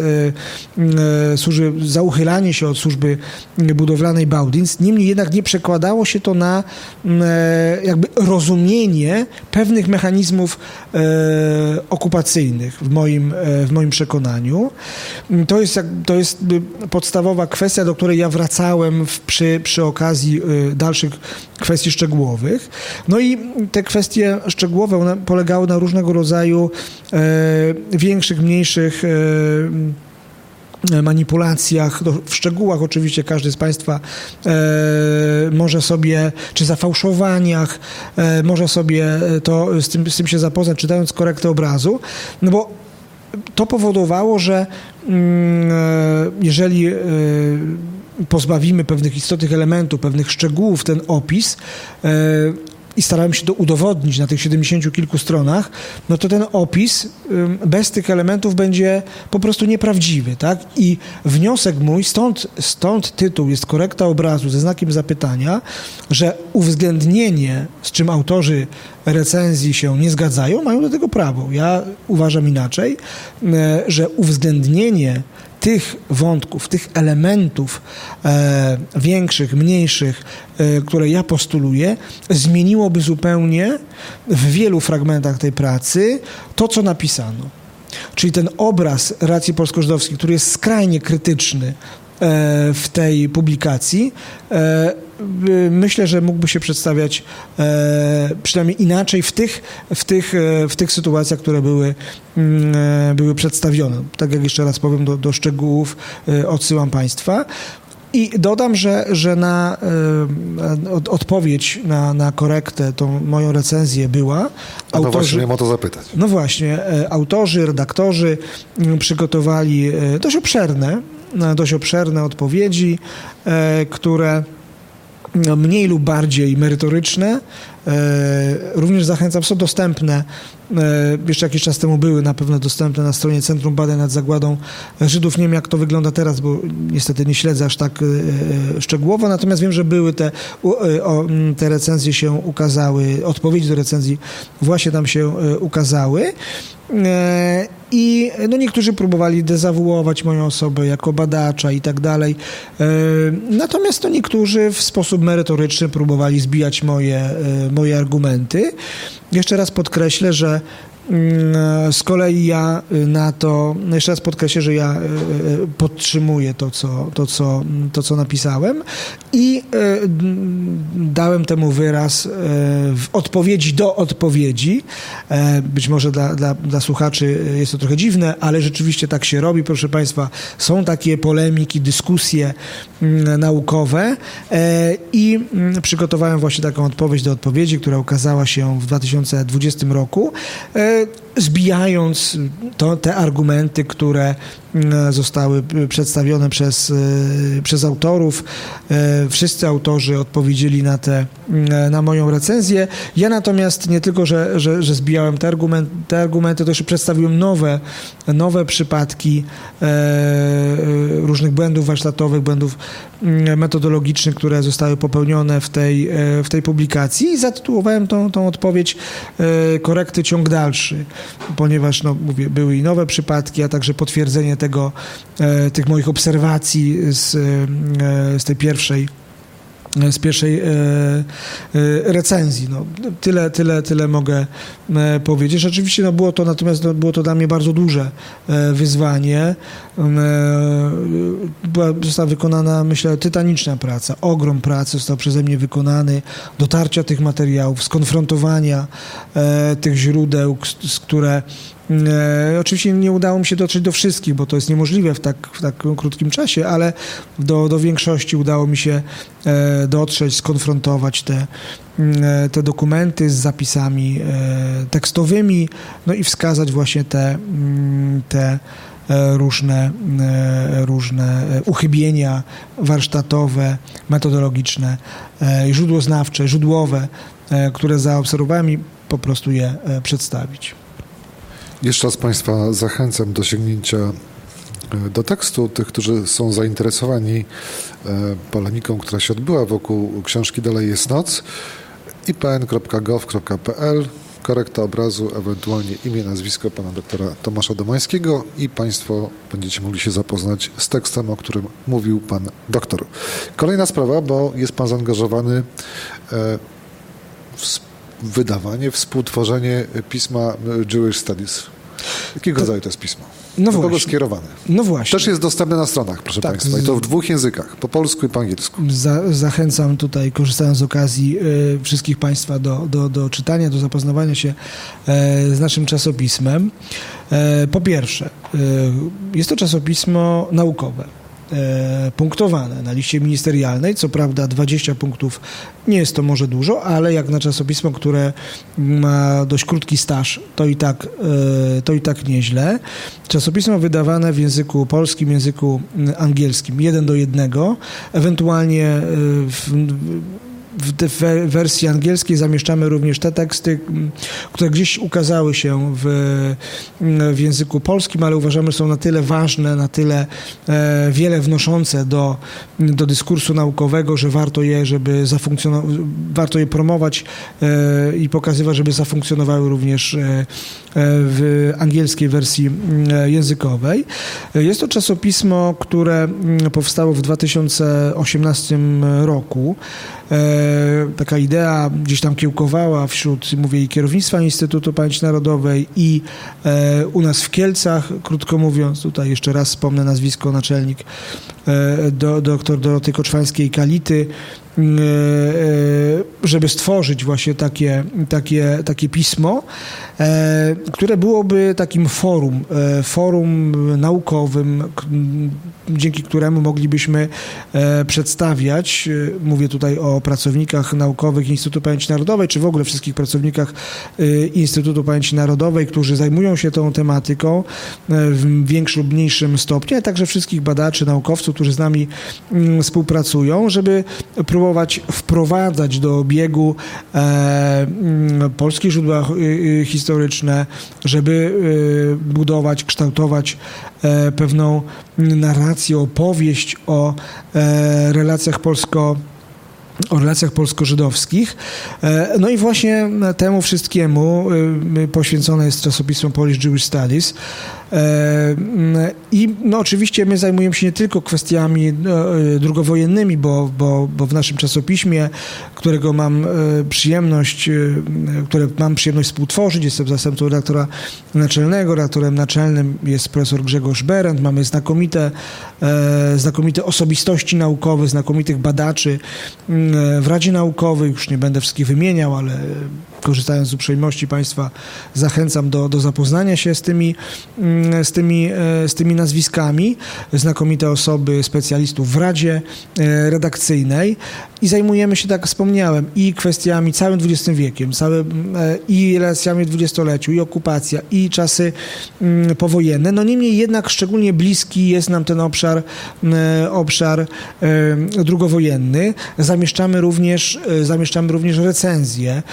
B: za uchylanie się od służby budowlanej Baudienst. Niemniej jednak nie przekładało się to na jakby rozumienie pewnych mechanizmów okupacyjnych w moim przekonaniu. To jest podstawowa kwestia, do której ja wracałem przy okazji dalszych kwestii szczegółowych. No i te kwestie szczegółowe, one polegały na różnego rodzaju większych, mniejszych manipulacjach, w szczegółach oczywiście każdy z Państwa może sobie, czy zafałszowaniach, może sobie z tym się zapoznać, czytając korektę obrazu, no bo to powodowało, że jeżeli pozbawimy pewnych istotnych elementów, pewnych szczegółów ten opis i starałem się to udowodnić na tych 70 kilku stronach, no to ten opis bez tych elementów będzie po prostu nieprawdziwy, tak? I wniosek mój, stąd tytuł jest korekta obrazu ze znakiem zapytania, że uwzględnienie, z czym autorzy recenzji się nie zgadzają, mają do tego prawo. Ja uważam inaczej, że uwzględnienie tych wątków, tych elementów większych, mniejszych, które ja postuluję, zmieniłoby zupełnie w wielu fragmentach tej pracy to, co napisano. Czyli ten obraz relacji polsko-żydowskich, który jest skrajnie krytyczny w tej publikacji, myślę, że mógłby się przedstawiać przynajmniej inaczej w tych sytuacjach, które były przedstawione. Tak jak jeszcze raz powiem, do szczegółów odsyłam Państwa. I dodam, że na odpowiedź na korektę, tą moją recenzję była.
A: No właśnie, miałem o to zapytać.
B: No właśnie, autorzy, redaktorzy przygotowali dość obszerne odpowiedzi, które mniej lub bardziej merytoryczne. Również zachęcam, są dostępne, jeszcze jakiś czas temu były na pewno dostępne na stronie Centrum Badań nad Zagładą Żydów. Nie wiem, jak to wygląda teraz, bo niestety nie śledzę aż tak szczegółowo, natomiast wiem, że były te recenzje się ukazały, odpowiedzi do recenzji właśnie tam się ukazały. I no niektórzy próbowali dezawuować moją osobę jako badacza i tak dalej. Natomiast niektórzy w sposób merytoryczny próbowali zbijać moje argumenty. Jeszcze raz podkreślę, że Z kolei ja na to, jeszcze raz podkreślę, że ja podtrzymuję to, co napisałem i dałem temu wyraz w odpowiedzi do odpowiedzi. Być może dla słuchaczy jest to trochę dziwne, ale rzeczywiście tak się robi, proszę Państwa. Są takie polemiki, dyskusje naukowe i przygotowałem właśnie taką odpowiedź do odpowiedzi, która ukazała się w 2020 roku, zbijając te argumenty, które zostały przedstawione przez autorów. Wszyscy autorzy odpowiedzieli na moją recenzję. Ja natomiast nie tylko, że zbijałem te argumenty, to jeszcze przedstawiłem nowe przypadki różnych błędów warsztatowych, błędów metodologicznych, które zostały popełnione w tej publikacji i zatytułowałem tą odpowiedź korekty ciąg dalszy, ponieważ mówię, były i nowe przypadki, a także potwierdzenie tych moich obserwacji z tej pierwszej recenzji. Tyle mogę powiedzieć. Rzeczywiście było to dla mnie bardzo duże wyzwanie. Została wykonana, myślę, tytaniczna praca. Ogrom pracy został przeze mnie wykonany, dotarcia tych materiałów, skonfrontowania tych źródeł, które oczywiście nie udało mi się dotrzeć do wszystkich, bo to jest niemożliwe w tak krótkim czasie, ale do większości udało mi się dotrzeć, skonfrontować te dokumenty z zapisami tekstowymi, no i wskazać właśnie te różne uchybienia warsztatowe, metodologiczne, źródłoznawcze, źródłowe, które zaobserwowałem i po prostu je przedstawić.
A: Jeszcze raz Państwa zachęcam do sięgnięcia do tekstu tych, którzy są zainteresowani polemiką, która się odbyła wokół książki Dalej jest noc. ipn.gov.pl, korekta obrazu, ewentualnie imię, nazwisko pana doktora Tomasza Domańskiego i Państwo będziecie mogli się zapoznać z tekstem, o którym mówił pan doktor. Kolejna sprawa, bo jest pan zaangażowany w wydawanie, współtworzenie pisma Jewish Studies. Jakiego rodzaju to jest pismo? Do kogo skierowane?
B: No właśnie.
A: Też jest dostępne na stronach, proszę Państwa, i to w 2 językach, po polsku i po angielsku.
B: Zachęcam tutaj, korzystając z okazji, wszystkich Państwa do czytania, do zapoznawania się z naszym czasopismem. Po pierwsze, jest to czasopismo naukowe, punktowane na liście ministerialnej. Co prawda 20 punktów nie jest to może dużo, ale jak na czasopismo, które ma dość krótki staż, to i tak nieźle. Czasopismo wydawane w języku polskim, języku angielskim 1:1, ewentualnie w wersji angielskiej zamieszczamy również te teksty, które gdzieś ukazały się w języku polskim, ale uważamy, że są na tyle ważne, na tyle wiele wnoszące do dyskursu naukowego, że warto je promować i pokazywać, żeby zafunkcjonowały również w angielskiej wersji językowej. Jest to czasopismo, które powstało w 2018 roku. Taka idea gdzieś tam kiełkowała wśród, mówię, i kierownictwa Instytutu Pamięci Narodowej i u nas w Kielcach, krótko mówiąc, tutaj jeszcze raz wspomnę nazwisko, naczelnik dr Doroty Koczwańskiej-Kality, żeby stworzyć właśnie takie pismo, które byłoby takim forum naukowym, dzięki któremu moglibyśmy przedstawiać, mówię tutaj o pracownikach naukowych Instytutu Pamięci Narodowej, czy w ogóle wszystkich pracownikach Instytutu Pamięci Narodowej, którzy zajmują się tą tematyką w większym lub mniejszym stopniu, a także wszystkich badaczy, naukowców, którzy z nami współpracują, żeby próbować wprowadzać do obiegu polskie źródła historyczne, żeby budować, kształtować pewną narrację, opowieść o relacjach polsko-żydowskich. No i właśnie temu wszystkiemu poświęcone jest czasopismo Polish Jewish Studies. I no, oczywiście my zajmujemy się nie tylko kwestiami drugowojennymi, bo w naszym czasopiśmie, które mam przyjemność współtworzyć, jestem zastępcą redaktora naczelnego, redaktorem naczelnym jest profesor Grzegorz Berend, mamy znakomite osobistości naukowe, znakomitych badaczy w Radzie Naukowej, już nie będę wszystkich wymieniał, ale korzystając z uprzejmości Państwa zachęcam do zapoznania się z tymi nazwiskami, znakomite osoby, specjalistów w Radzie Redakcyjnej i zajmujemy się, tak jak wspomniałem, i kwestiami całym XX wiekiem, i relacjami w dwudziestoleciu, i okupacja, i czasy powojenne. No niemniej jednak szczególnie bliski jest nam ten obszar drugowojenny. Zamieszczamy również recenzje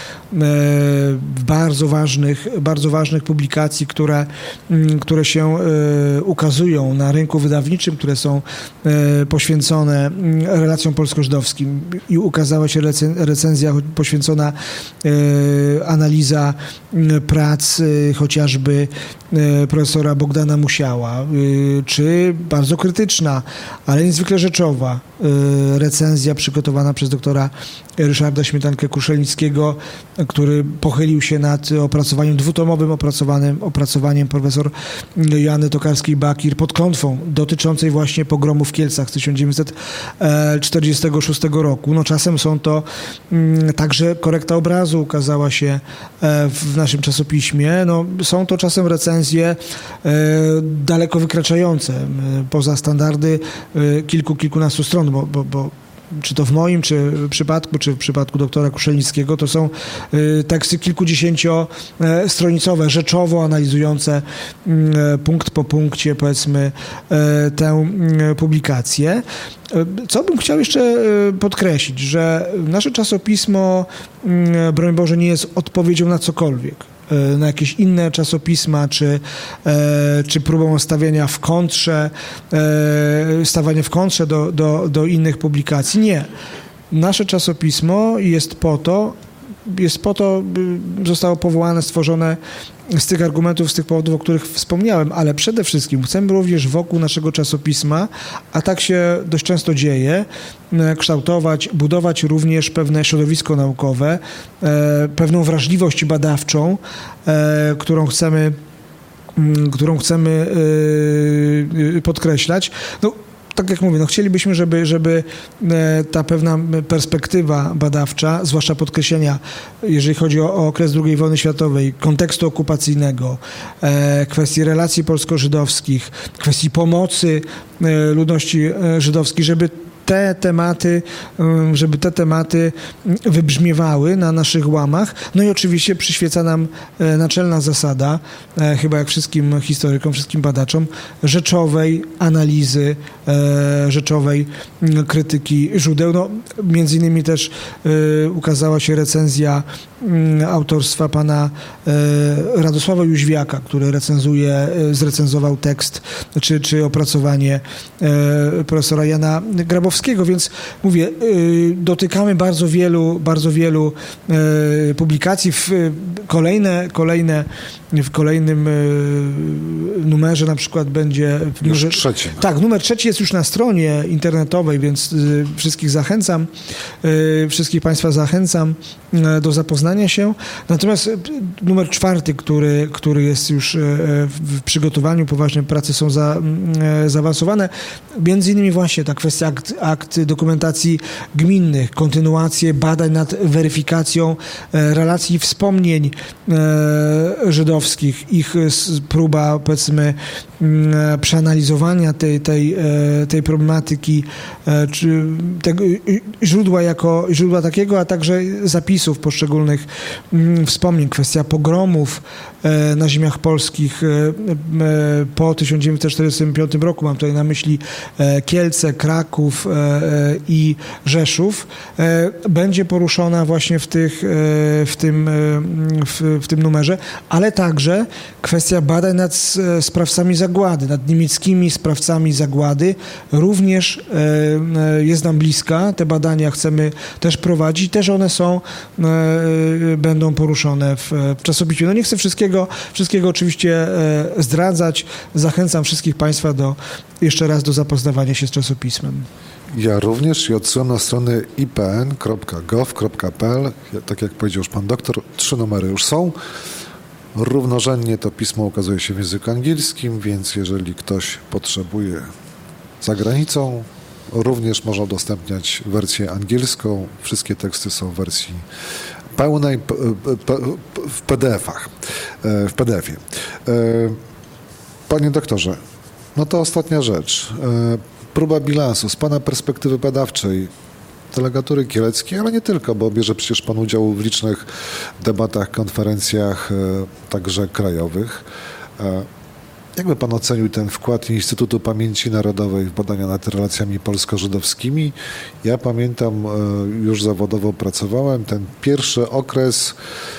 B: bardzo ważnych publikacji, które się ukazują na rynku wydawniczym, które są poświęcone relacjom polsko-żydowskim i ukazała się recenzja poświęcona analiza prac chociażby profesora Bogdana Musiała, czy bardzo krytyczna, ale niezwykle rzeczowa recenzja przygotowana przez doktora Ryszarda Śmietankę-Kruszelnickiego, który pochylił się nad opracowaniem, dwutomowym opracowaniem profesor Joanny Tokarskiej-Bakir pod klątwą dotyczącej właśnie pogromu w Kielcach z 1946 roku. No czasem są to także korekta obrazu ukazała się w naszym czasopiśmie. No, są to czasem recenzje daleko wykraczające poza standardy kilkunastu stron, bo czy to w moim przypadku, czy w przypadku doktora Kruszelnickiego, to są teksty kilkudziesięciostronicowe, rzeczowo analizujące punkt po punkcie, powiedzmy, tę publikację. Co bym chciał jeszcze podkreślić, że nasze czasopismo, broń Boże, nie jest odpowiedzią na cokolwiek, na jakieś inne czasopisma, czy próbą stawiania w kontrze do innych publikacji. Nie. Nasze czasopismo jest po to, zostało powołane, stworzone z tych argumentów, z tych powodów, o których wspomniałem, ale przede wszystkim chcemy również wokół naszego czasopisma, a tak się dość często dzieje, kształtować, budować również pewne środowisko naukowe, pewną wrażliwość badawczą, którą chcemy podkreślać. No, tak jak mówię, chcielibyśmy, żeby ta pewna perspektywa badawcza, zwłaszcza podkreślenia, jeżeli chodzi o okres II wojny światowej, kontekstu okupacyjnego, kwestii relacji polsko-żydowskich, kwestii pomocy ludności żydowskiej, żeby te tematy wybrzmiewały na naszych łamach. No i oczywiście przyświeca nam naczelna zasada, chyba jak wszystkim historykom, wszystkim badaczom, rzeczowej analizy, rzeczowej krytyki źródeł. No, między innymi też ukazała się recenzja autorstwa pana Radosława Jóźwiaka, który zrecenzował tekst czy opracowanie profesora Jana Grabowskiego, więc mówię, dotykamy bardzo wielu publikacji. W kolejnym numerze na przykład będzie...
A: Już trzeci.
B: Tak, numer trzeci jest już na stronie internetowej, więc wszystkich Państwa zachęcam do zapoznania się. Natomiast numer czwarty, który jest już w przygotowaniu, poważne prace są zaawansowane, między innymi właśnie ta kwestia akt dokumentacji gminnych, kontynuację badań nad weryfikacją relacji wspomnień żydowskich, ich próba, powiedzmy, przeanalizowania tej problematyki, czy tego źródła takiego, a także zapisów poszczególnych wspomnień. Kwestia pogromów na ziemiach polskich po 1945 roku, mam tutaj na myśli Kielce, Kraków i Rzeszów, będzie poruszona właśnie w tym numerze, ale także kwestia badań nad sprawcami zagłady, nad niemieckimi sprawcami zagłady również jest nam bliska. Te badania chcemy też prowadzić, też one będą poruszone w czasopiśmie. No nie chcę wszystkiego oczywiście zdradzać. Zachęcam wszystkich Państwa jeszcze raz do zapoznawania się z czasopismem.
A: Ja również i odsyłam na stronę ipn.gov.pl. Tak jak powiedział już pan doktor, 3 numery już są. Równorzędnie to pismo ukazuje się w języku angielskim, więc jeżeli ktoś potrzebuje za granicą, również można udostępniać wersję angielską. Wszystkie teksty są w wersji pełnej, w PDF-ie. Panie doktorze, no to ostatnia rzecz. Próba bilansu z pana perspektywy badawczej delegatury kieleckiej, ale nie tylko, bo bierze przecież pan udział w licznych debatach, konferencjach, także krajowych. Jakby pan ocenił ten wkład Instytutu Pamięci Narodowej w badania nad relacjami polsko-żydowskimi? Ja pamiętam, już zawodowo pracowałem, ten pierwszy okres,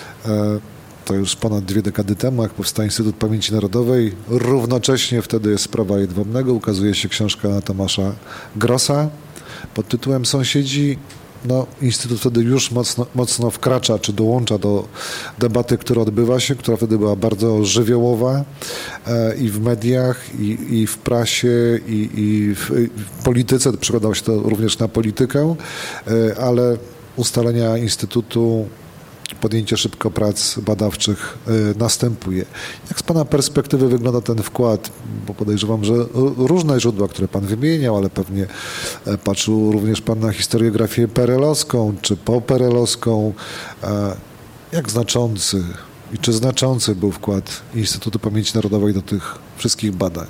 A: to już ponad 2 dekady temu, jak powstał Instytut Pamięci Narodowej, równocześnie wtedy jest Prawa Jedwabnego, ukazuje się książka Tomasza Grossa pod tytułem Sąsiedzi. No, Instytut wtedy już mocno wkracza, czy dołącza do debaty, która odbywa się, która wtedy była bardzo żywiołowa i w mediach, i w prasie, i w polityce. Przekładało się to również na politykę, ale ustalenia Instytutu, podjęcie szybko prac badawczych następuje. Jak z pana perspektywy wygląda ten wkład? Bo podejrzewam, że różne źródła, które pan wymieniał, ale pewnie patrzył również pan na historiografię perelowską czy poperelowską. Jak znaczący i czy znaczący był wkład Instytutu Pamięci Narodowej do tych wszystkich badań?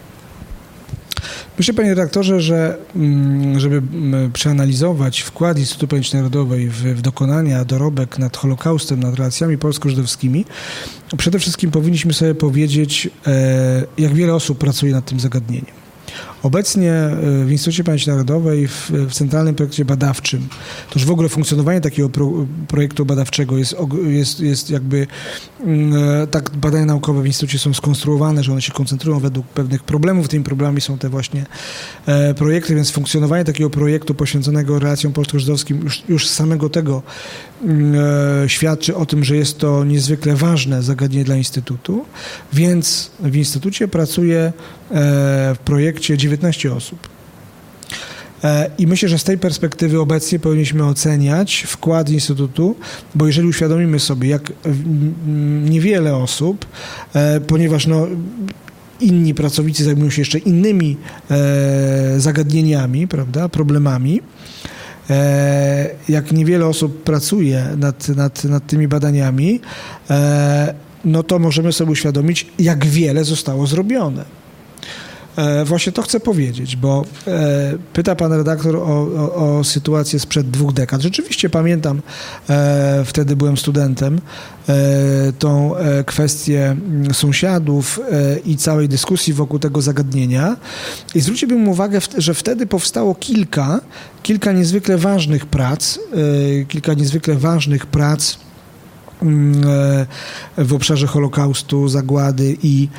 B: Myślę, panie redaktorze, że żeby przeanalizować wkład Instytutu Pamięci Narodowej w dokonania, dorobek nad Holokaustem, nad relacjami polsko-żydowskimi, przede wszystkim powinniśmy sobie powiedzieć, jak wiele osób pracuje nad tym zagadnieniem. Obecnie w Instytucie Pamięci Narodowej, w Centralnym Projekcie Badawczym, to już w ogóle funkcjonowanie takiego projektu badawczego jest jakby, tak badania naukowe w Instytucie są skonstruowane, że one się koncentrują według pewnych problemów. Tymi problemami są te właśnie projekty, więc funkcjonowanie takiego projektu poświęconego relacjom polsko-żydowskim już z samego tego świadczy o tym, że jest to niezwykle ważne zagadnienie dla Instytutu, więc w Instytucie pracuje w projekcie 19 osób. I myślę, że z tej perspektywy obecnie powinniśmy oceniać wkład Instytutu, bo jeżeli uświadomimy sobie, jak niewiele osób, ponieważ inni pracownicy zajmują się jeszcze innymi zagadnieniami, prawda, problemami, jak niewiele osób pracuje nad tymi badaniami, no to możemy sobie uświadomić, jak wiele zostało zrobione. Właśnie to chcę powiedzieć, bo pyta pan redaktor o sytuację sprzed 2 dekad. Rzeczywiście pamiętam, wtedy byłem studentem, tą kwestię sąsiadów i całej dyskusji wokół tego zagadnienia. I zwróciłbym uwagę, że wtedy powstało kilka niezwykle ważnych prac, w obszarze Holokaustu, zagłady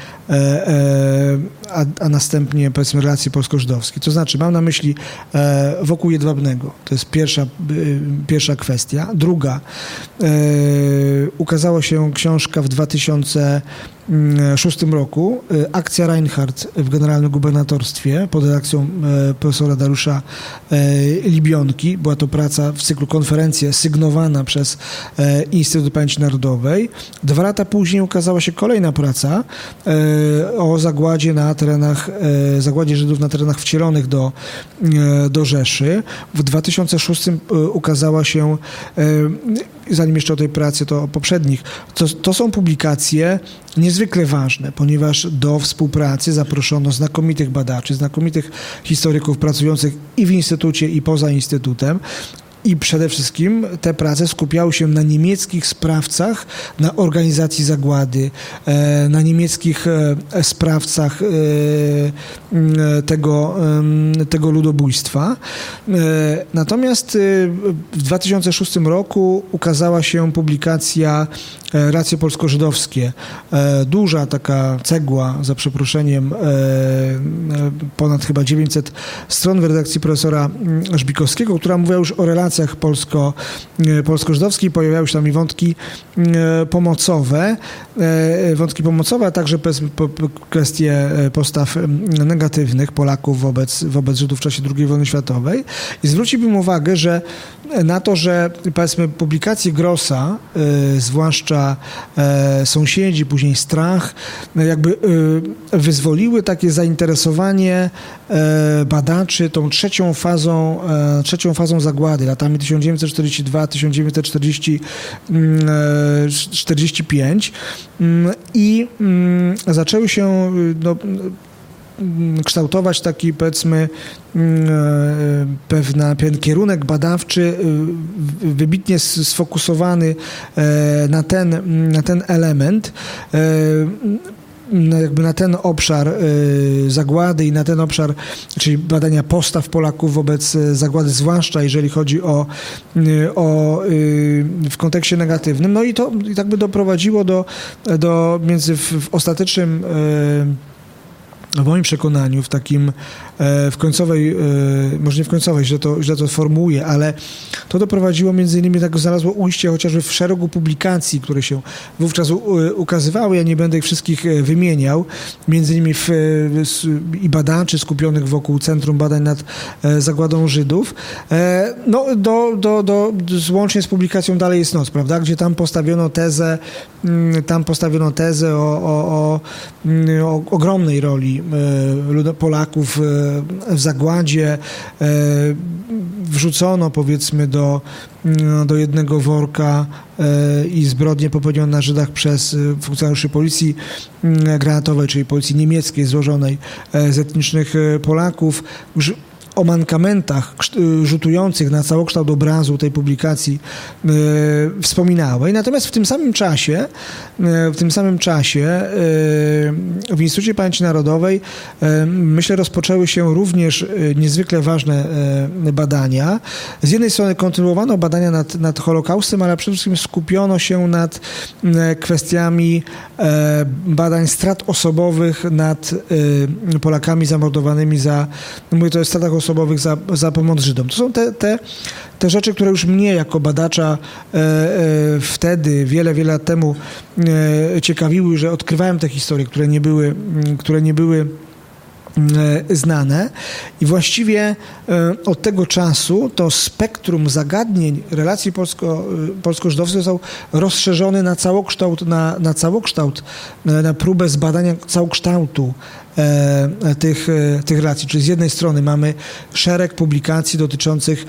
B: a następnie, powiedzmy, relacji polsko-żydowskie. To znaczy, mam na myśli wokół Jedwabnego. To jest pierwsza kwestia. Druga, ukazała się książka w 2006 roku, Akcja Reinhardt w Generalnym Gubernatorstwie pod redakcją profesora Dariusza Libionki. Była to praca w cyklu konferencja sygnowana przez Instytut Pamięci Narodowej. 2 lata później ukazała się kolejna praca o zagładzie Żydów na terenach wcielonych do Rzeszy. W 2006 ukazała się, zanim jeszcze o tej pracy, to o poprzednich, to są publikacje niezwykle ważne, ponieważ do współpracy zaproszono znakomitych badaczy, znakomitych historyków pracujących i w Instytucie, i poza Instytutem. I przede wszystkim te prace skupiały się na niemieckich sprawcach, na organizacji zagłady, na niemieckich sprawcach tego ludobójstwa. Natomiast w 2006 roku ukazała się publikacja Racje polsko-żydowskie. Duża taka cegła, za przeproszeniem, ponad chyba 900 stron w redakcji profesora Żbikowskiego, która mówiła już o relacjach polsko-żydowskich. Pojawiały się tam i wątki pomocowe, a także kwestie postaw negatywnych Polaków wobec Żydów w czasie II wojny światowej. I zwróciłbym uwagę, że na to, że powiedzmy publikacje Grossa, zwłaszcza Sąsiedzi, później Strach, jakby wyzwoliły takie zainteresowanie badaczy tą trzecią fazą zagłady, latami 1942-1945 i zaczęły się kształtować taki, powiedzmy, pewien kierunek badawczy wybitnie sfokusowany na ten element, jakby na ten obszar zagłady i na ten obszar, czyli badania postaw Polaków wobec zagłady, zwłaszcza jeżeli chodzi o w kontekście negatywnym. No i to tak by doprowadziło do w ostatecznym, w moim przekonaniu, w takim w końcowej, może nie w końcowej, źle to formułuję, ale to doprowadziło między innymi, tak znalazło ujście chociażby w szeregu publikacji, które się wówczas ukazywały. Ja nie będę ich wszystkich wymieniał. Między innymi i badaczy skupionych wokół Centrum Badań nad Zagładą Żydów. Łącznie z publikacją Dalej jest noc, prawda? Gdzie tam postawiono tezę o ogromnej roli Polaków w zagładzie. Wrzucono, powiedzmy, do jednego worka i zbrodnie popełnione na Żydach przez funkcjonariuszy policji granatowej, czyli policji niemieckiej złożonej z etnicznych Polaków. O mankamentach rzutujących na całokształt obrazu tej publikacji wspominały. Natomiast w tym samym czasie w Instytucie Pamięci Narodowej, myślę, rozpoczęły się również niezwykle ważne badania. Z jednej strony kontynuowano badania nad Holokaustem, ale przede wszystkim skupiono się nad kwestiami badań strat osobowych nad Polakami zamordowanymi mówię to o stratach osobowych za pomoc Żydom. To są te rzeczy, które już mnie jako badacza wtedy, wiele lat temu ciekawiły, że odkrywałem te historie, które nie były znane i właściwie od tego czasu to spektrum zagadnień relacji polsko-żydowskich został rozszerzony na całokształt, na próbę zbadania całokształtu tych relacji. Czyli z jednej strony mamy szereg publikacji dotyczących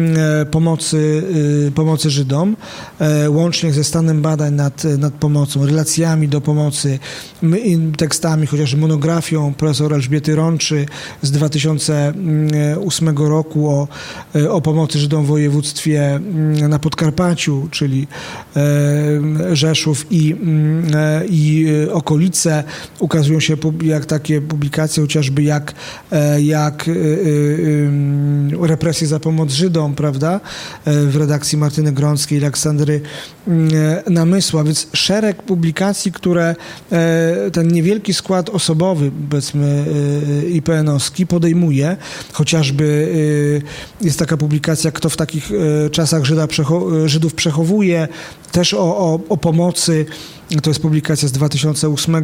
B: pomocy Żydom, łącznie ze stanem badań nad pomocą, relacjami do pomocy, tekstami, chociażby monografią profesora Elżbiety Rączy z 2008 roku o pomocy Żydom w województwie na Podkarpaciu, czyli Rzeszów i okolice. Ukazują się jak takie publikacje, chociażby jak represje za pomoc Żydom, prawda, w redakcji Martyny Grąckiej i Aleksandry Namysła, więc szereg publikacji, które ten niewielki skład osobowy, powiedzmy, IPN-owski podejmuje. Chociażby jest taka publikacja, kto w takich czasach Żydów przechowuje, też o pomocy. To jest publikacja z 2008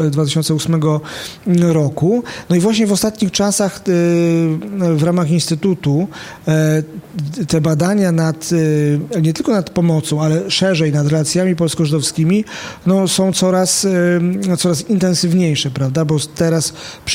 B: roku. No i właśnie w ostatnich czasach w ramach Instytutu te badania nie tylko nad pomocą, ale szerzej nad relacjami polsko-żydowskimi są coraz intensywniejsze, prawda? Bo teraz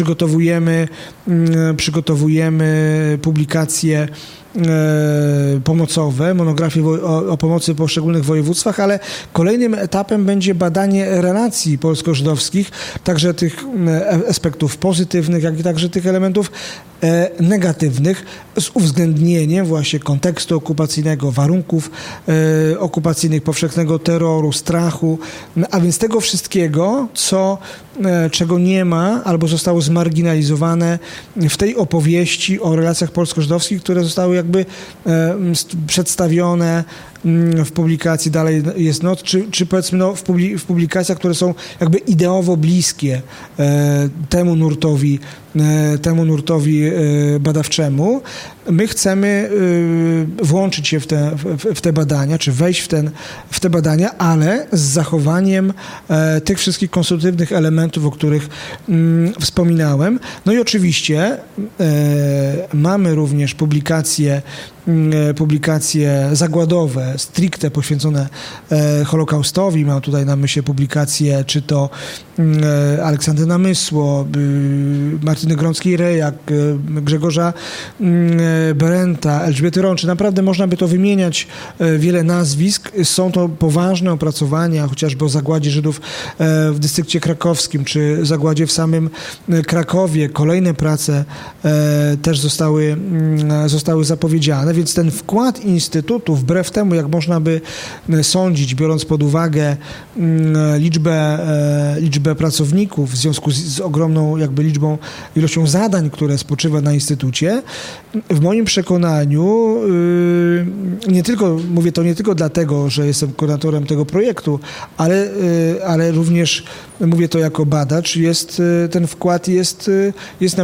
B: przygotowujemy publikacje pomocowe, monografie o pomocy w poszczególnych województwach, ale kolejnym etapem będzie badanie relacji polsko-żydowskich, także tych aspektów pozytywnych, jak i także tych elementów negatywnych z uwzględnieniem właśnie kontekstu okupacyjnego, warunków okupacyjnych, powszechnego terroru, strachu, a więc tego wszystkiego, czego nie ma albo zostało zmarginalizowane w tej opowieści o relacjach polsko-żydowskich, które zostały jakby przedstawione w publikacji Dalej jest noc, czy powiedzmy w publikacjach, które są jakby ideowo bliskie temu nurtowi badawczemu. My chcemy włączyć się w te badania, czy wejść w te badania, ale z zachowaniem tych wszystkich konstruktywnych elementów, o których wspominałem. No i oczywiście mamy również publikacje zagładowe, stricte poświęcone Holokaustowi. Mam tutaj na myśli publikacje, czy to Aleksandry Namysło, Martyny Grąckiej-Rejak, Grzegorza Berenta, Elżbiety Rączy. Naprawdę można by to wymieniać wiele nazwisk. Są to poważne opracowania, chociażby o zagładzie Żydów w dystrykcie krakowskim, czy zagładzie w samym Krakowie. Kolejne prace też zostały zapowiedziane, więc ten wkład Instytutu, wbrew temu, jak można by sądzić, biorąc pod uwagę liczbę pracowników w związku z ogromną jakby ilością zadań, które spoczywa na Instytucie, w moim przekonaniu mówię to nie tylko dlatego, że jestem koordynatorem tego projektu, ale również mówię to jako badacz, ten wkład jest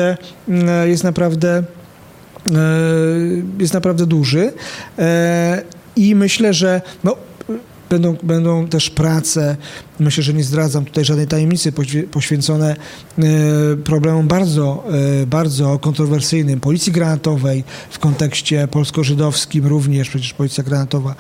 B: naprawdę duży i myślę, że będą też prace, myślę, że nie zdradzam tutaj żadnej tajemnicy, poświęcone problemom bardzo kontrowersyjnym policji granatowej w kontekście polsko-żydowskim również. Przecież policja granatowa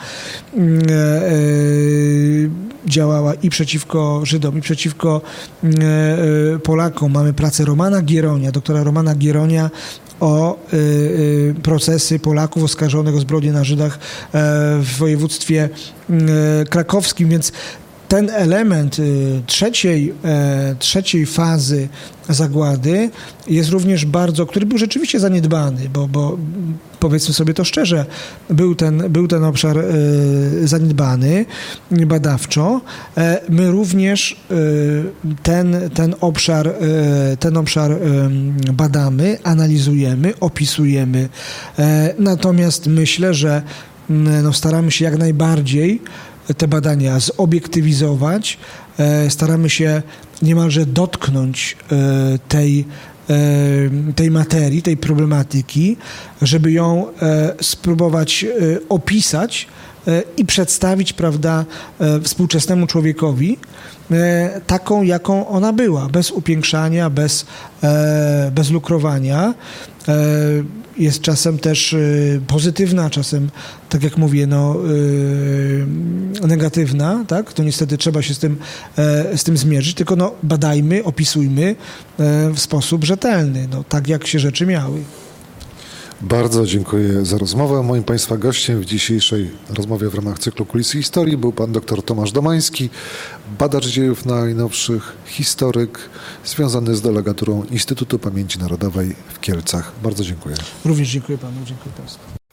B: działała i przeciwko Żydom, i przeciwko Polakom. Mamy pracę doktora Romana Gieronia o procesy Polaków oskarżonych o zbrodnie na Żydach w województwie krakowskim, więc ten element trzeciej fazy zagłady jest również który był rzeczywiście zaniedbany, bo powiedzmy sobie to szczerze, był ten obszar zaniedbany badawczo. My również ten obszar badamy, analizujemy, opisujemy. Natomiast myślę, że staramy się jak najbardziej te badania zobiektywizować, staramy się niemalże dotknąć tej materii, tej problematyki, żeby ją spróbować opisać i przedstawić, prawda, współczesnemu człowiekowi taką, jaką ona była, bez upiększania, bez lukrowania. Jest czasem też pozytywna, czasem, tak jak mówię, negatywna, tak? To niestety trzeba się z tym zmierzyć, tylko badajmy, opisujmy w sposób rzetelny, tak jak się rzeczy miały.
A: Bardzo dziękuję za rozmowę. Moim Państwa gościem w dzisiejszej rozmowie w ramach cyklu Kulisy Historii był pan dr Tomasz Domański, badacz dziejów najnowszych, historyk związany z delegaturą Instytutu Pamięci Narodowej w Kielcach. Bardzo dziękuję.
B: Również dziękuję panu, dziękuję państwu.